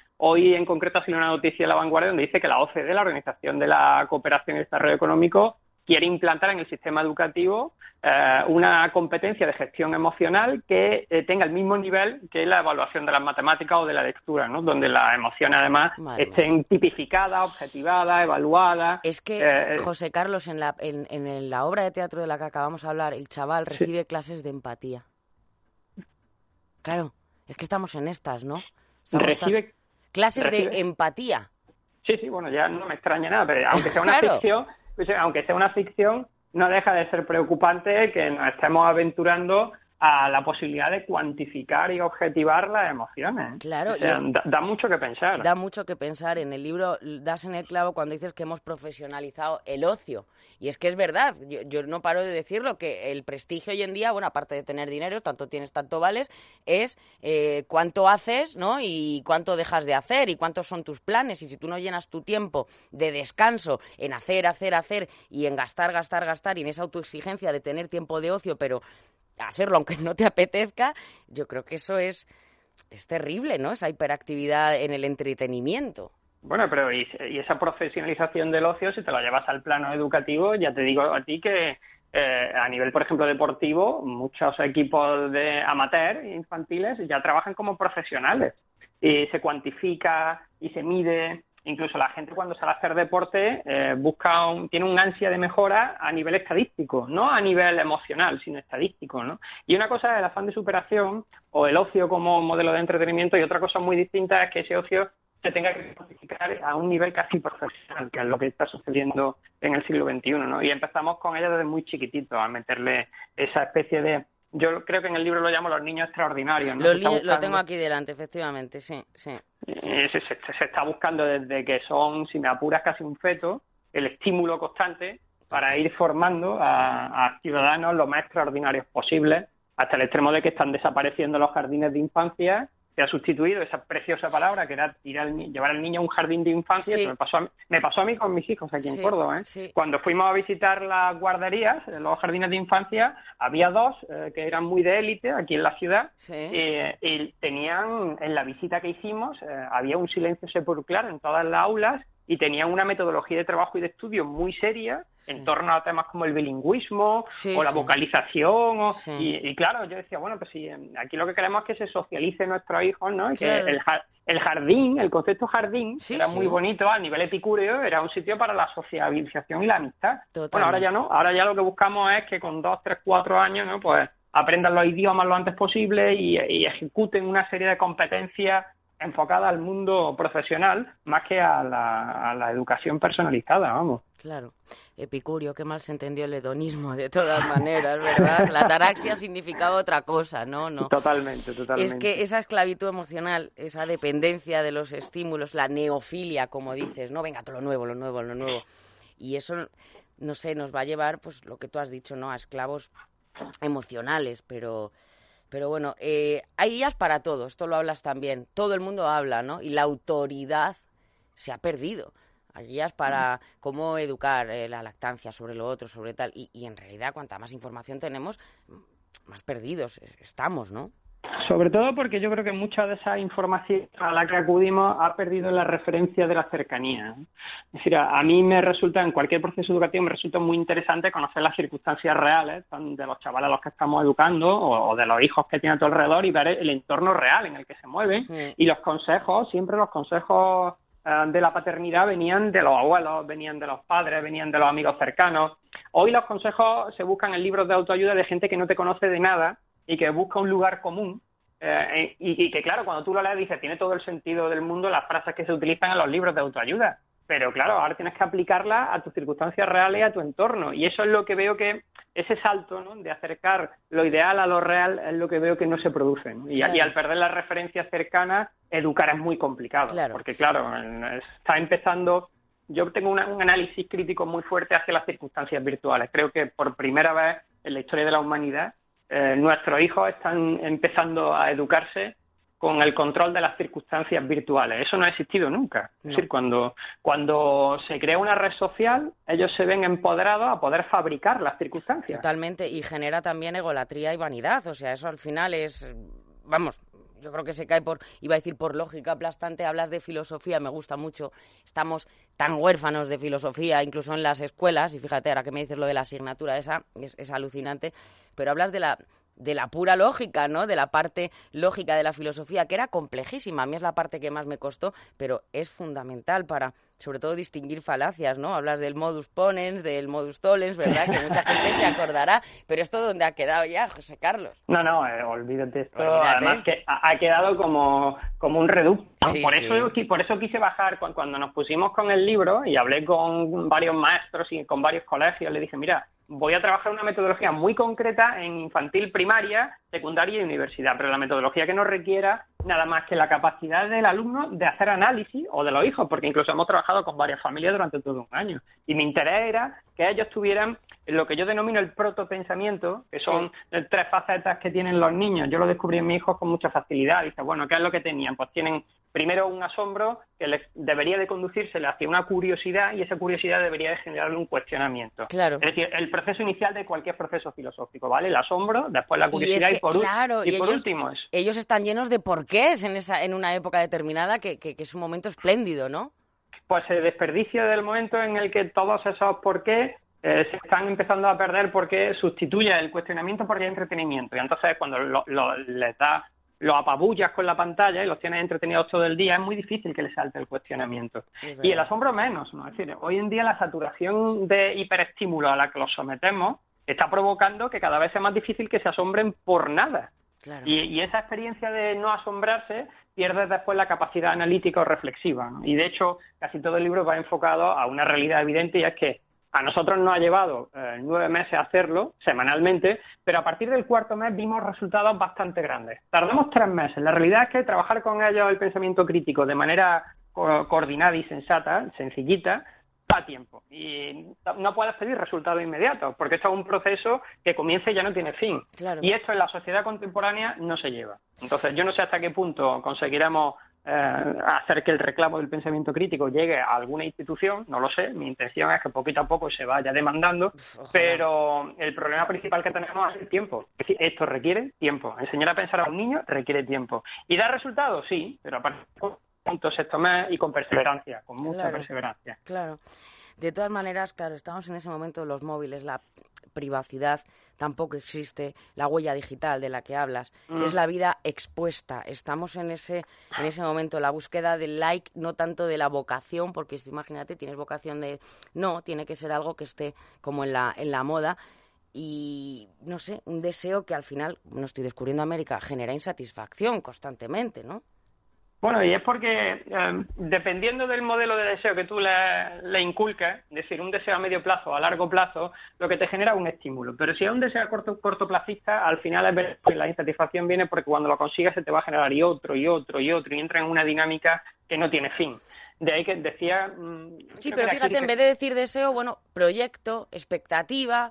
ha salido una noticia en La Vanguardia donde dice que la OCDE, la Organización de la Cooperación y Desarrollo Económico, quiere implantar en el sistema educativo una competencia de gestión emocional que tenga el mismo nivel que la evaluación de las matemáticas o de la lectura, ¿no? Donde las emociones además estén tipificadas, objetivadas, evaluadas. Es que, José Carlos, en la obra de teatro de la que acabamos de hablar, el chaval recibe clases de empatía. Claro, es que estamos en estas, ¿no? Recibe de empatía. Sí, bueno, ya no me extraña nada, pero aunque sea una ficción... Aunque sea una ficción, no deja de ser preocupante que nos estemos aventurando a la posibilidad de cuantificar y objetivar las emociones. Claro, o sea, da mucho que pensar. Da mucho que pensar. En el libro das en el clavo cuando dices que hemos profesionalizado el ocio. Y es que es verdad, yo no paro de decirlo, que el prestigio hoy en día, bueno, aparte de tener dinero, tanto tienes, tanto vales, es cuánto haces, ¿no? Y cuánto dejas de hacer y cuántos son tus planes. Y si tú no llenas tu tiempo de descanso en hacer y en gastar, y en esa autoexigencia de tener tiempo de ocio, pero hacerlo aunque no te apetezca, yo creo que eso es terrible, ¿no? Esa hiperactividad en el entretenimiento. Bueno, pero y esa profesionalización del ocio, si te lo llevas al plano educativo, ya te digo a ti que a nivel, por ejemplo, deportivo, muchos equipos de amateur infantiles ya trabajan como profesionales y se cuantifica y se mide. Incluso la gente cuando sale a hacer deporte tiene un ansia de mejora a nivel estadístico, no a nivel emocional, sino estadístico, ¿no? Y una cosa es el afán de superación o el ocio como modelo de entretenimiento, y otra cosa muy distinta es que ese ocio se tenga que cuantificar a un nivel casi profesional, que es lo que está sucediendo en el siglo XXI, ¿no? Y empezamos con ella desde muy chiquitito a meterle esa especie de... Yo creo que en el libro lo llamo los niños extraordinarios, ¿no? Lo tengo aquí delante, efectivamente, sí. Se está buscando desde que son, si me apuras, casi un feto, el estímulo constante para ir formando a ciudadanos lo más extraordinarios posibles, hasta el extremo de que están desapareciendo los jardines de infancia. Se ha sustituido esa preciosa palabra que era llevar al niño a un jardín de infancia. Sí. Me pasó a mí con mis hijos aquí en Córdoba. Sí. Cuando fuimos a visitar las guarderías, los jardines de infancia, había dos que eran muy de élite aquí en la ciudad. Sí. Y tenían, en la visita que hicimos, había un silencio sepulcrar en todas las aulas y tenían una metodología de trabajo y de estudio muy seria en torno a temas como el bilingüismo o la vocalización. Y claro, yo decía, bueno, pues si aquí lo que queremos es que se socialice nuestros hijos, ¿no? Y que el jardín, el concepto jardín, era muy bonito a nivel epicúreo, era un sitio para la sociabilización y la amistad. Totalmente. Bueno, ahora ya no, ahora ya lo que buscamos es que con 2, 3, 4 años, ¿no? Pues aprendan los idiomas lo antes posible y ejecuten una serie de competencias enfocada al mundo profesional más que a la educación personalizada, vamos. Claro. Epicurio, qué mal se entendió el hedonismo de todas maneras, ¿verdad? La ataraxia significaba otra cosa, ¿no? Totalmente. Es que esa esclavitud emocional, esa dependencia de los estímulos, la neofilia, como dices, ¿no? Venga, todo lo nuevo. Y eso, no sé, nos va a llevar, pues lo que tú has dicho, ¿no? A esclavos emocionales, pero bueno, hay guías para todo, esto lo hablas también, todo el mundo habla, ¿no? Y la autoridad se ha perdido. Hay guías para cómo educar la lactancia, sobre lo otro, sobre tal, y en realidad cuanta más información tenemos, más perdidos estamos, ¿no? Sobre todo porque yo creo que mucha de esa información a la que acudimos ha perdido la referencia de la cercanía. Es decir, a mí me resulta, en cualquier proceso educativo, me resulta muy interesante conocer las circunstancias reales de los chavales a los que estamos educando o de los hijos que tienen a tu alrededor y ver el entorno real en el que se mueven. Y los consejos, siempre los consejos de la paternidad venían de los abuelos, venían de los padres, venían de los amigos cercanos. Hoy los consejos se buscan en libros de autoayuda de gente que no te conoce de nada y que busca un lugar común y que, claro, cuando tú lo lees dices, tiene todo el sentido del mundo las frases que se utilizan en los libros de autoayuda. Pero, claro, ahora tienes que aplicarlas a tus circunstancias reales y a tu entorno. Y eso es lo que veo que ese salto, ¿no?, de acercar lo ideal a lo real es lo que veo que no se produce, ¿no? Y al perder las referencias cercanas, educar es muy complicado. Claro. Porque, claro, está empezando... Yo tengo un análisis crítico muy fuerte hacia las circunstancias virtuales. Creo que por primera vez en la historia de la humanidad nuestros hijos están empezando a educarse con el control de las circunstancias virtuales. Eso no ha existido nunca. No. Es decir, cuando se crea una red social, ellos se ven empoderados a poder fabricar las circunstancias. Totalmente, y genera también egolatría y vanidad. O sea, eso al final es... Vamos, yo creo que se cae iba a decir por lógica aplastante. Hablas de filosofía, me gusta mucho. Estamos tan huérfanos de filosofía, incluso en las escuelas, y fíjate, ahora que me dices lo de la asignatura esa, es alucinante, pero hablas de la pura lógica, ¿no? De la parte lógica de la filosofía, que era complejísima. A mí es la parte que más me costó, pero es fundamental para, sobre todo, distinguir falacias, ¿no? Hablas del modus ponens, del modus tollens, ¿verdad? Que mucha gente se acordará, pero esto ¿dónde ha quedado ya, José Carlos? No, olvídate esto. Además que ha quedado como un reducto. Sí, por eso quise bajar, cuando nos pusimos con el libro y hablé con varios maestros y con varios colegios, le dije, mira, voy a trabajar una metodología muy concreta en infantil, primaria, secundaria y universidad, pero la metodología que no requiera nada más que la capacidad del alumno de hacer análisis, o de los hijos, porque incluso hemos trabajado con varias familias durante todo un año. Y mi interés era que ellos tuvieran lo que yo denomino el protopensamiento, que son 3 facetas que tienen los niños. Yo lo descubrí en mis hijos con mucha facilidad. Dice, bueno, ¿qué es lo que tenían? Pues tienen primero un asombro que les debería de conducírsele hacia una curiosidad, y esa curiosidad debería de generarle un cuestionamiento. Claro. Es decir, el proceso inicial de cualquier proceso filosófico, ¿vale? El asombro, después la curiosidad y por último eso. Ellos están llenos de porqués en una época determinada que es un momento espléndido, ¿no? Pues el desperdicio del momento en el que todos esos porqués se están empezando a perder, porque sustituye el cuestionamiento por el entretenimiento. Y entonces cuando les da, los apabullas con la pantalla y los tienes entretenidos todo el día, es muy difícil que les salte el cuestionamiento. Y el asombro menos, ¿no? Es decir, hoy en día la saturación de hiperestímulo a la que los sometemos está provocando que cada vez sea más difícil que se asombren por nada. Claro. Y esa experiencia de no asombrarse pierde después la capacidad analítica o reflexiva, ¿no? Y de hecho, casi todo el libro va enfocado a una realidad evidente, y es que a nosotros nos ha llevado 9 meses hacerlo semanalmente, pero a partir del 4.º mes vimos resultados bastante grandes. Tardamos 3 meses. La realidad es que trabajar con ellos el pensamiento crítico de manera coordinada y sensata, sencillita, da tiempo. Y no puedes pedir resultados inmediatos, porque esto es un proceso que comienza y ya no tiene fin. Claro. Y esto en la sociedad contemporánea no se lleva. Entonces, yo no sé hasta qué punto conseguiremos hacer que el reclamo del pensamiento crítico llegue a alguna institución, no lo sé. Mi intención es que poquito a poco se vaya demandando, pero el problema principal que tenemos es el tiempo. Es decir, esto requiere tiempo. Enseñar a pensar a un niño requiere tiempo. ¿Y dar resultados? Sí, pero aparte sexto mes y con perseverancia, con mucha perseverancia. Claro. De todas maneras, claro, estamos en ese momento de los móviles, la privacidad tampoco existe, la huella digital de la que hablas, es la vida expuesta. Estamos en ese momento, la búsqueda del like, no tanto de la vocación, porque imagínate, tienes vocación de... No, tiene que ser algo que esté como en la moda. Y, no sé, un deseo que al final, no estoy descubriendo América, genera insatisfacción constantemente, ¿no? Bueno, y es porque dependiendo del modelo de deseo que tú le inculques, es decir, un deseo a medio plazo o a largo plazo, lo que te genera es un estímulo. Pero si es un deseo cortoplacista, al final es ver que la insatisfacción viene porque cuando lo consigues se te va a generar y otro, y entra en una dinámica que no tiene fin. De ahí que decía... Sí, pero fíjate, en vez de decir deseo, bueno, proyecto, expectativa...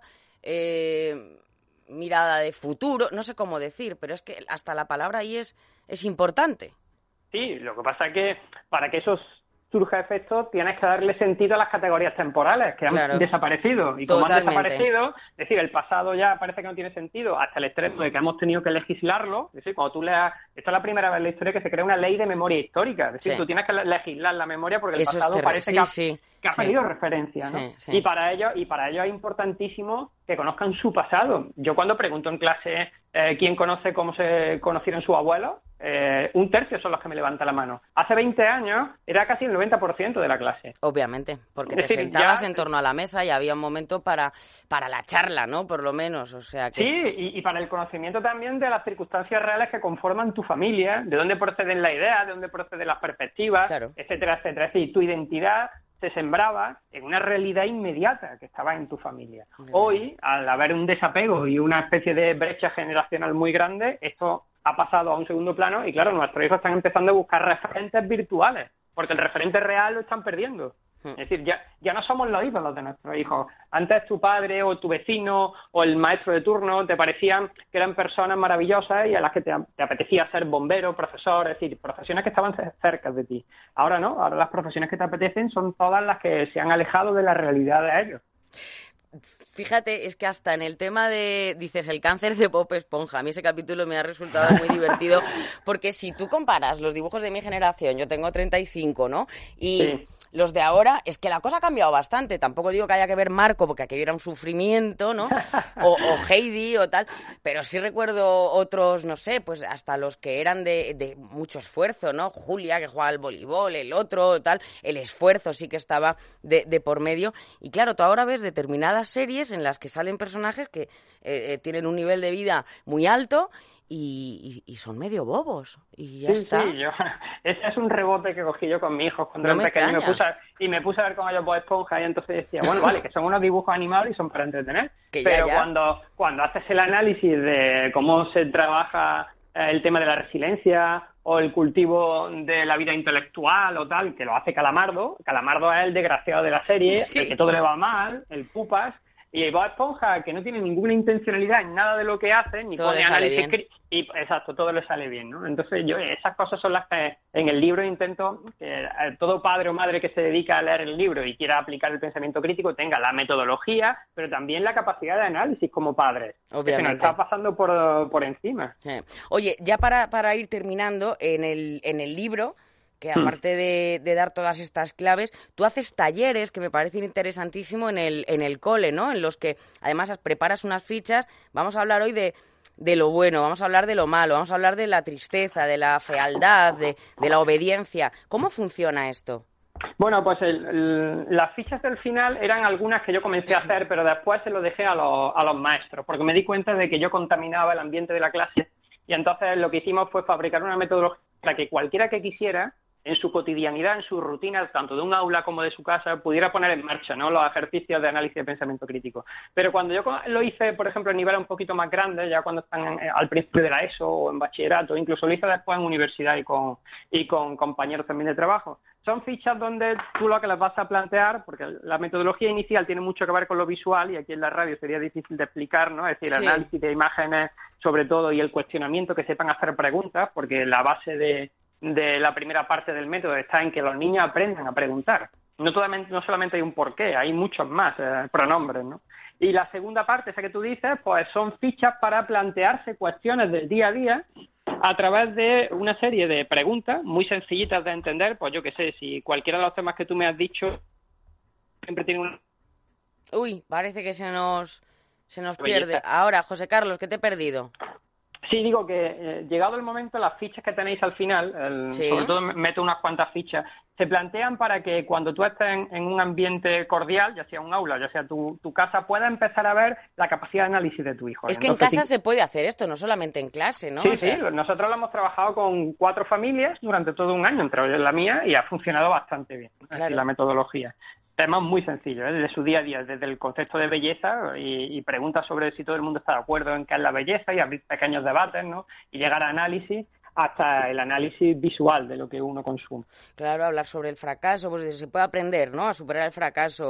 mirada de futuro, no sé cómo decir, pero es que hasta la palabra ahí es importante. Sí, lo que pasa es que para que eso surja efecto tienes que darle sentido a las categorías temporales que han desaparecido. Y como han desaparecido, es decir, el pasado ya parece que no tiene sentido hasta el extremo de que hemos tenido que legislarlo. Es decir, cuando tú leas... Esto es la primera vez en la historia que se crea una ley de memoria histórica. Es decir, tú tienes que legislar la memoria porque el pasado parece que ha perdido referencia, ¿no? Y para ello es importantísimo que conozcan su pasado. Yo cuando pregunto en clase quién conoce cómo se conocieron sus abuelos, 1/3 son los que me levantan la mano. Hace 20 años era casi el 90% de la clase. Obviamente, porque te sentabas en torno a la mesa y había un momento para la charla, ¿no? Por lo menos, o sea que... Sí, y para el conocimiento también de las circunstancias reales que conforman tu familia, de dónde proceden las ideas, de dónde proceden las perspectivas, etcétera, etcétera. Es decir, tu identidad se sembraba en una realidad inmediata que estaba en tu familia. Hoy, al haber un desapego y una especie de brecha generacional muy grande, esto ha pasado a un segundo plano y, claro, nuestros hijos están empezando a buscar referentes virtuales, porque el referente real lo están perdiendo. Es decir, ya no somos los ídolos de nuestros hijos. Antes tu padre o tu vecino o el maestro de turno te parecían que eran personas maravillosas y a las que te apetecía ser bombero, profesor, es decir, profesiones que estaban cerca de ti. Ahora no, ahora las profesiones que te apetecen son todas las que se han alejado de la realidad de ellos. Fíjate, es que hasta en el tema de, dices, el cáncer de Bob Esponja, a mí ese capítulo me ha resultado muy divertido, porque si tú comparas los dibujos de mi generación, yo tengo 35, ¿no? Y los de ahora, es que la cosa ha cambiado bastante. Tampoco digo que haya que ver Marco, porque aquello era un sufrimiento, ¿no? O Heidi o tal. Pero sí recuerdo otros, no sé, pues hasta los que eran de mucho esfuerzo, ¿no? Julia, que jugaba al voleibol, el otro, tal. El esfuerzo sí que estaba de por medio. Y claro, tú ahora ves determinadas series en las que salen personajes que tienen un nivel de vida muy alto y son medio bobos y ya está. Sí, ese es un rebote que cogí yo con mis hijos cuando No era me pequeño extraña. y me puse a ver con ellos Bob Esponja y entonces decía, bueno, vale, que son unos dibujos animados y son para entretener, Que pero ya. cuando haces el análisis de cómo se trabaja el tema de la resiliencia o el cultivo de la vida intelectual o tal, que lo hace Calamardo es el desgraciado de la serie, Sí. el que todo le va mal, el pupas, y Bob Esponja, que no tiene ninguna intencionalidad en nada de lo que hace, ni Todo pone le sale análisis bien. y exacto, todo le sale bien, ¿no? Entonces yo esas cosas son las que en el libro intento que todo padre o madre que se dedica a leer el libro y quiera aplicar el pensamiento crítico tenga la metodología, pero también la capacidad de análisis como padre. Que se nos Obviamente. está pasando por encima. Sí. Oye, ya para ir terminando, en el libro, que aparte de dar todas estas claves, tú haces talleres que me parecen interesantísimo en el cole, ¿no? En los que además preparas unas fichas. Vamos a hablar hoy de lo bueno, vamos a hablar de lo malo, vamos a hablar de la tristeza, de la fealdad, de la obediencia. ¿Cómo funciona esto? Bueno, pues las fichas del final eran algunas que yo comencé a hacer, pero después se lo dejé a los maestros, porque me di cuenta de que yo contaminaba el ambiente de la clase y entonces lo que hicimos fue fabricar una metodología para que cualquiera que quisiera, en su cotidianidad, en su rutina, tanto de un aula como de su casa, pudiera poner en marcha, ¿no?, los ejercicios de análisis de pensamiento crítico. Pero cuando yo lo hice, por ejemplo, a nivel un poquito más grande, ya cuando están al principio de la ESO o en bachillerato, incluso lo hice después en universidad y con compañeros también de trabajo, son fichas donde tú lo que les vas a plantear, porque la metodología inicial tiene mucho que ver con lo visual y aquí en la radio sería difícil de explicar, ¿no? Es decir, Sí. análisis de imágenes sobre todo y el cuestionamiento, que sepan hacer preguntas, porque la base de la primera parte del método está en que los niños aprendan a preguntar. No solamente hay un porqué, hay muchos más pronombres, ¿no? Y la segunda parte, esa que tú dices, pues son fichas para plantearse cuestiones del día a día a través de una serie de preguntas muy sencillitas de entender. Pues yo qué sé, si cualquiera de los temas que tú me has dicho siempre tiene un... Uy, parece que se nos Belleza. pierde. Ahora, José Carlos, ¿qué te he perdido? Sí, digo que llegado el momento, las fichas que tenéis al final, Sí. sobre todo meto unas cuantas fichas, se plantean para que cuando tú estés en un ambiente cordial, ya sea un aula, ya sea tu casa, puedas empezar a ver la capacidad de análisis de tu hijo. Es que en Entonces, casa se puede hacer esto, no solamente en clase, ¿no? Sí, O sea, sí, nosotros lo hemos trabajado con 4 familias durante todo un año, entre ellas la mía, y ha funcionado bastante bien, Claro. la metodología. Temas muy sencillos, de su día a día, desde el concepto de belleza y preguntas sobre si todo el mundo está de acuerdo en qué es la belleza y abrir pequeños debates, ¿no? Y llegar a análisis hasta el análisis visual de lo que uno consume. claro, hablar sobre el fracaso, pues se puede aprender, ¿no?, a superar el fracaso.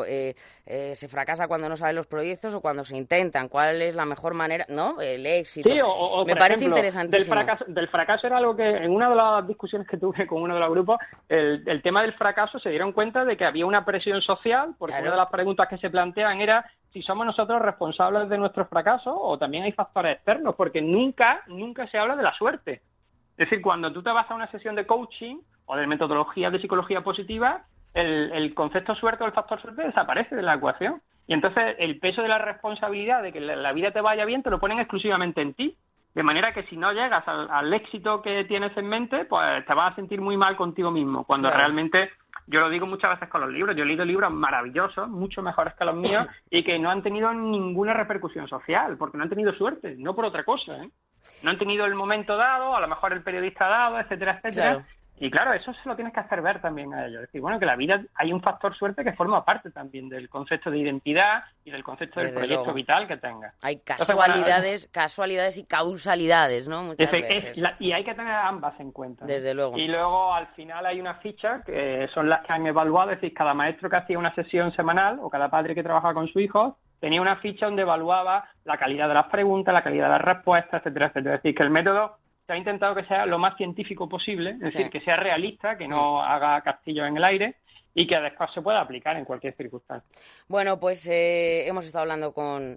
Se fracasa cuando no saben los proyectos o cuando se intentan. ¿Cuál es la mejor manera? ¿No? El éxito. Sí, o me por parece ejemplo, interesantísimo. Del fracaso era algo que en una de las discusiones que tuve con uno de los grupos, el tema del fracaso, se dieron cuenta de que había una presión social, porque Claro. una de las preguntas que se plantean era si somos nosotros responsables de nuestros fracasos o también hay factores externos, porque nunca se habla de la suerte. Es decir, cuando tú te vas a una sesión de coaching o de metodología de psicología positiva, el concepto suerte o el factor suerte desaparece de la ecuación. Y entonces el peso de la responsabilidad de que la vida te vaya bien te lo ponen exclusivamente en ti. De manera que si no llegas al éxito que tienes en mente, pues te vas a sentir muy mal contigo mismo. Cuando Claro. Realmente, yo lo digo muchas veces con los libros, yo he leído libros maravillosos, mucho mejores que los míos, y que no han tenido ninguna repercusión social, porque no han tenido suerte, no por otra cosa, ¿eh? No han tenido el momento dado, a lo mejor el periodista dado, etcétera, etcétera. Claro. Y claro, eso se lo tienes que hacer ver también a ellos. Es decir, bueno, que la vida hay un factor suerte que forma parte también del concepto de identidad y del concepto del Desde proyecto luego. vital que tenga. Hay Entonces, bueno, casualidades y causalidades, ¿no? Muchas veces. y hay que tener ambas en cuenta, ¿no? Desde luego. Y luego al final hay una ficha que son las que han evaluado, es decir, cada maestro que hacía una sesión semanal o cada padre que trabajaba con su hijo tenía una ficha donde evaluaba la calidad de las preguntas, la calidad de las respuestas, etcétera, etcétera. Es decir, que el método se ha intentado que sea lo más científico posible, es decir, que sea realista, que no haga castillos en el aire y que después se pueda aplicar en cualquier circunstancia. Bueno, pues estamos hablando con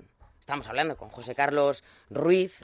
José Carlos Ruiz,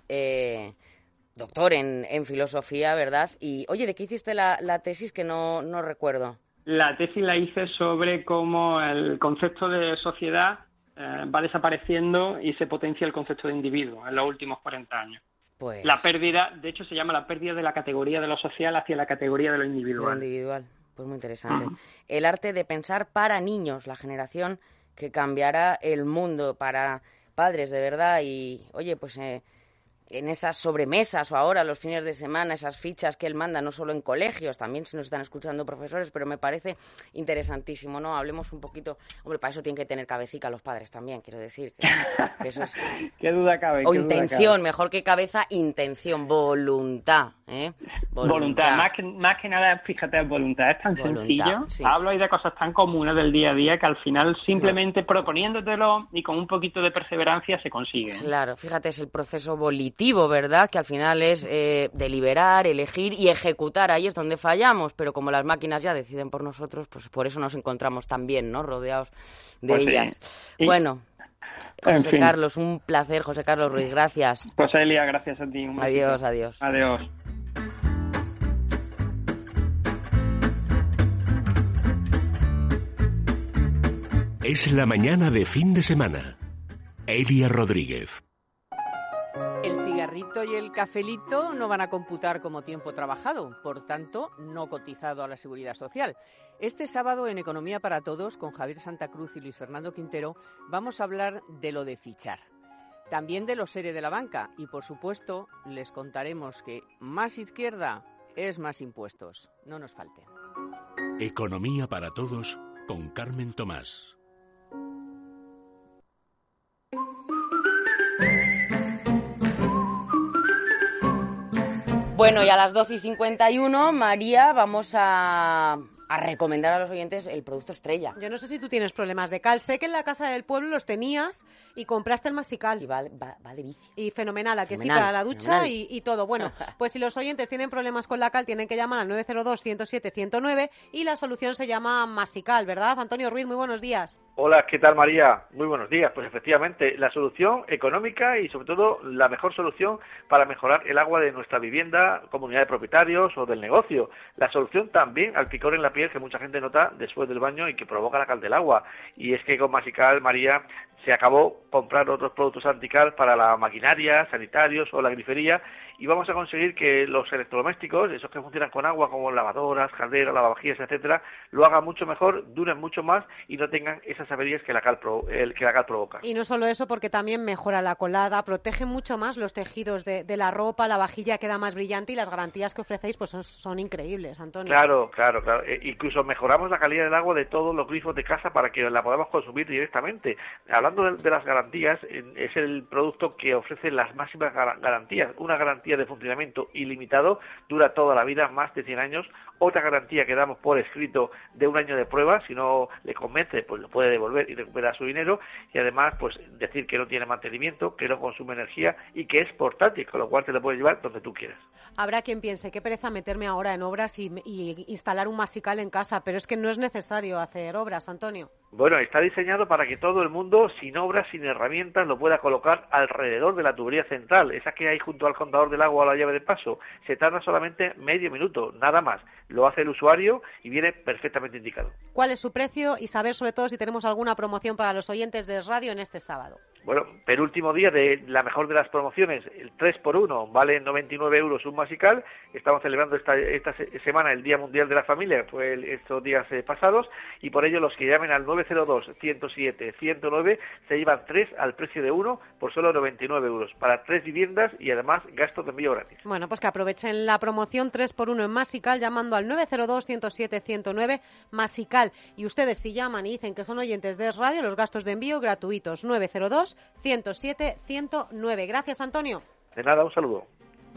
doctor en filosofía, ¿verdad? Y, oye, ¿de qué hiciste la tesis que no recuerdo? La tesis la hice sobre cómo el concepto de sociedad va desapareciendo y se potencia el concepto de individuo en los últimos 40 años. Pues La pérdida, de hecho se llama la pérdida de la categoría de lo social hacia la categoría de lo individual. lo individual. Pues muy interesante. El arte de pensar para niños, la generación que cambiará el mundo, para padres de verdad. Y, oye, pues en esas sobremesas o ahora los fines de semana, esas fichas que él manda, no solo en colegios, también si nos están escuchando profesores, pero me parece interesantísimo, ¿no? Hablemos un poquito, hombre, para eso tienen que tener cabecica los padres también, quiero decir, que eso es... Qué duda cabe. O intención, mejor que cabeza, intención, voluntad, ¿eh? Voluntad. Más que nada, fíjate, voluntad es tan sencillo. Sí. Hablo ahí de cosas tan comunes del día a día que al final simplemente proponiéndotelo y con un poquito de perseverancia se consigue. Claro, fíjate, es el proceso volitivo, ¿verdad? Que al final es deliberar, elegir y ejecutar. Ahí es donde fallamos, pero como las máquinas ya deciden por nosotros, pues por eso nos encontramos tan bien, ¿no? Rodeados de ellas. Sí. Bueno, José Carlos, un placer, José Carlos Ruiz, gracias. Pues Elia, gracias a ti. Adiós. Adiós. Es la mañana de fin de semana. Elia Rodríguez. El cigarrito y el cafelito no van a computar como tiempo trabajado, por tanto, no cotizado a la Seguridad Social. Este sábado en Economía para Todos, con Javier Santa Cruz y Luis Fernando Quintero, vamos a hablar de lo de fichar. También de los ERE de la banca y, por supuesto, les contaremos que más izquierda es más impuestos. No nos falten. Economía para Todos con Carmen Tomás. Bueno, y a las 12:51, María, vamos a recomendar a los oyentes el producto estrella. Yo no sé si tú tienes problemas de cal. Sé que en la Casa del Pueblo los tenías y compraste el Masical. Y va de vicio. Y fenomenal, a que sí, para la ducha y todo. Bueno, pues si los oyentes tienen problemas con la cal, tienen que llamar al 902-107-109 y la solución se llama Masical, ¿verdad? Antonio Ruiz, muy buenos días. Hola, ¿qué tal, María? Muy buenos días. Pues efectivamente, la solución económica y sobre todo la mejor solución para mejorar el agua de nuestra vivienda, comunidad de propietarios o del negocio. La solución también al picor en la piel que mucha gente nota después del baño y que provoca la cal del agua. Y es que con Masical, María, se acabó comprar otros productos antical para la maquinaria, sanitarios o la grifería y vamos a conseguir que los electrodomésticos, esos que funcionan con agua como lavadoras, calderas, lavavajillas, etcétera, lo hagan mucho mejor, duren mucho más y no tengan esas averías que la cal provoca. Y no solo eso, porque también mejora la colada, protege mucho más los tejidos de la ropa, la vajilla queda más brillante y las garantías que ofrecéis pues son increíbles, Antonio. Claro. Incluso mejoramos la calidad del agua de todos los grifos de casa para que la podamos consumir directamente. Hablando de las garantías, es el producto que ofrece las máximas garantías. Una garantía de funcionamiento ilimitado, dura toda la vida, más de 100 años. Otra garantía que damos por escrito de 1 año de prueba, si no le convence, pues lo puede devolver y recuperar su dinero. Y además, pues decir que no tiene mantenimiento, que no consume energía y que es portátil, con lo cual te lo puedes llevar donde tú quieras. Habrá quien piense, qué pereza meterme ahora en obras y instalar un Masical en casa, pero es que no es necesario hacer obras, Antonio. Bueno, está diseñado para que todo el mundo, sin obras, sin herramientas, lo pueda colocar alrededor de la tubería central, esa que hay junto al contador del agua o la llave de paso. Se tarda solamente medio minuto, nada más. Lo hace el usuario y viene perfectamente indicado. ¿Cuál es su precio? Y saber sobre todo si tenemos alguna promoción para los oyentes de Radio en este sábado. Bueno, penúltimo día de la mejor de las promociones, el 3x1, vale 99 euros un Masical. Estamos celebrando esta semana el Día Mundial de la Familia, fue estos días pasados, y por ello los que llamen al 902-107-109 se llevan 3 al precio de 1 por solo 99 euros, para 3 viviendas y además gastos de envío gratis. Bueno, pues que aprovechen la promoción 3x1 en Masical llamando al 902-107-109 Masical. Y ustedes si llaman y dicen que son oyentes de Radio, los gastos de envío gratuitos, 902-107-109. Gracias, Antonio. De nada, un saludo.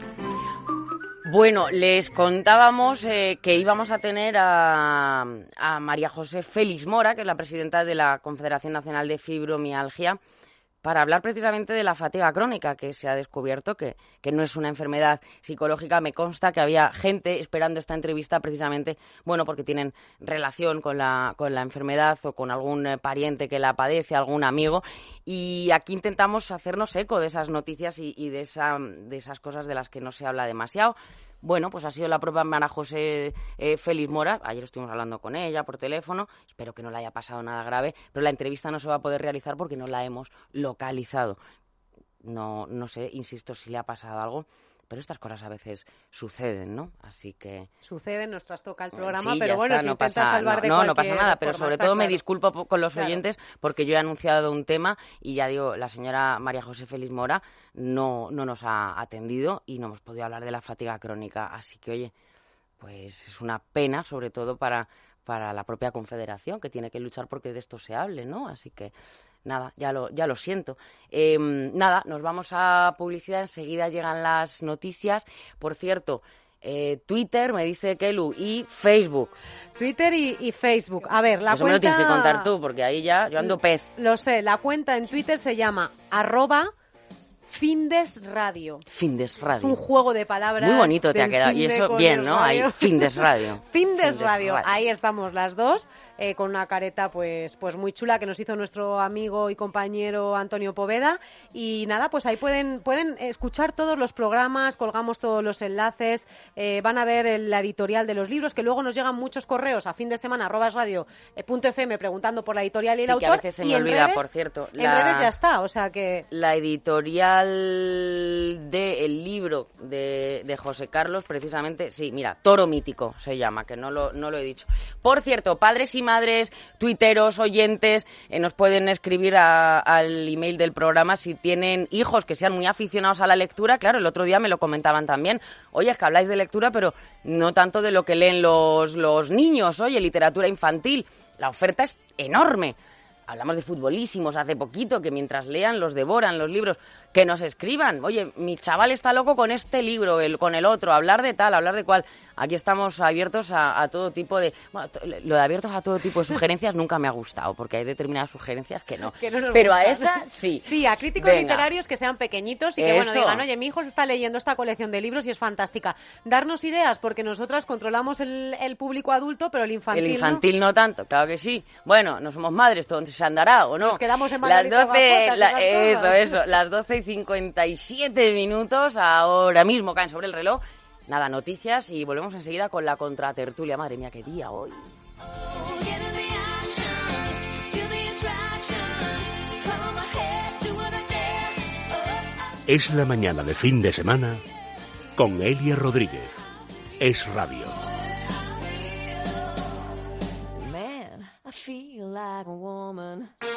Bueno, les contábamos que íbamos a tener a María José Félix Mora, que es la presidenta de la Confederación Nacional de Fibromialgia, para hablar precisamente de la fatiga crónica, que se ha descubierto que no es una enfermedad psicológica. Me consta que había gente esperando esta entrevista precisamente, bueno, porque tienen relación con la enfermedad o con algún pariente que la padece, algún amigo, y aquí intentamos hacernos eco de esas noticias y de esas cosas de las que no se habla demasiado. Bueno, pues ha sido la propia María José Félix Mora. Ayer estuvimos hablando con ella por teléfono. Espero que no le haya pasado nada grave, pero la entrevista no se va a poder realizar porque no la hemos localizado. No sé, insisto, si le ha pasado algo. pero estas cosas a veces suceden, ¿no? Así que... Suceden, nos trastoca el programa, sí, pero bueno, está, si no intentas pasa, salvar de no pasa nada, pero forma, sobre está todo me claro. disculpo con los Claro. oyentes porque yo he anunciado un tema y ya digo, la señora María José Félix Mora no nos ha atendido y no hemos podido hablar de la fatiga crónica, así que oye, pues es una pena, sobre todo para la propia Confederación, que tiene que luchar porque de esto se hable, ¿no? Así que, nada, ya lo siento. Nada, nos vamos a publicidad, enseguida llegan las noticias. Por cierto, Twitter, me dice Kelu, y Facebook. Twitter y Facebook. A ver, la Eso cuenta... me lo tienes que contar tú, porque ahí ya yo ando pez. Lo sé, la cuenta en Twitter se llama @Findesradio. Findesradio. Es un juego de palabras. Muy bonito te ha del quedado. Y finde eso, con bien, el ¿no? Ahí, radio. Findesradio. Findesradio. Ahí estamos las dos, con una careta pues muy chula que nos hizo nuestro amigo y compañero Antonio Poveda. Y nada, pues ahí pueden escuchar todos los programas, colgamos todos los enlaces, van a ver la editorial de los libros, que luego nos llegan muchos correos a findessemana@radio.fm preguntando por la editorial y el Sí, autor. que a veces se me y en olvida, redes, por cierto. En redes ya está, o sea que... La editorial del libro de José Carlos, precisamente, sí, mira, Toro Mítico se llama, que no lo he dicho. Por cierto, padres y madres, tuiteros, oyentes, nos pueden escribir al email del programa si tienen hijos que sean muy aficionados a la lectura. Claro, el otro día me lo comentaban también. Oye, es que habláis de lectura, pero no tanto de lo que leen los niños. Oye, literatura infantil. La oferta es enorme. Hablamos de futbolísimos hace poquito, que mientras lean los devoran los libros, que nos escriban. Oye, mi chaval está loco con este libro, con el otro, hablar de tal, hablar de cual. Aquí estamos abiertos a todo tipo de... Bueno, lo de abiertos a todo tipo de sugerencias nunca me ha gustado, porque hay determinadas sugerencias que no. Que no nos pero gustan. a esas sí. Sí, a críticos Venga. literarios que sean pequeñitos y que bueno Eso. digan, oye, mi hijo se está leyendo esta colección de libros y es fantástica. Darnos ideas, porque nosotras controlamos el público adulto, pero el infantil El infantil no tanto, claro que sí. Bueno, no somos madres, todo se andará, ¿o no? Nos quedamos en las Margarita 12, Gafotas, esas cosas. eso, las 12:57, ahora mismo caen sobre el reloj. Nada, noticias y volvemos enseguida con la contratertulia. Madre mía, qué día hoy. Es la mañana de fin de semana con Elia Rodríguez. Es Radio. Man, I feel like a woman.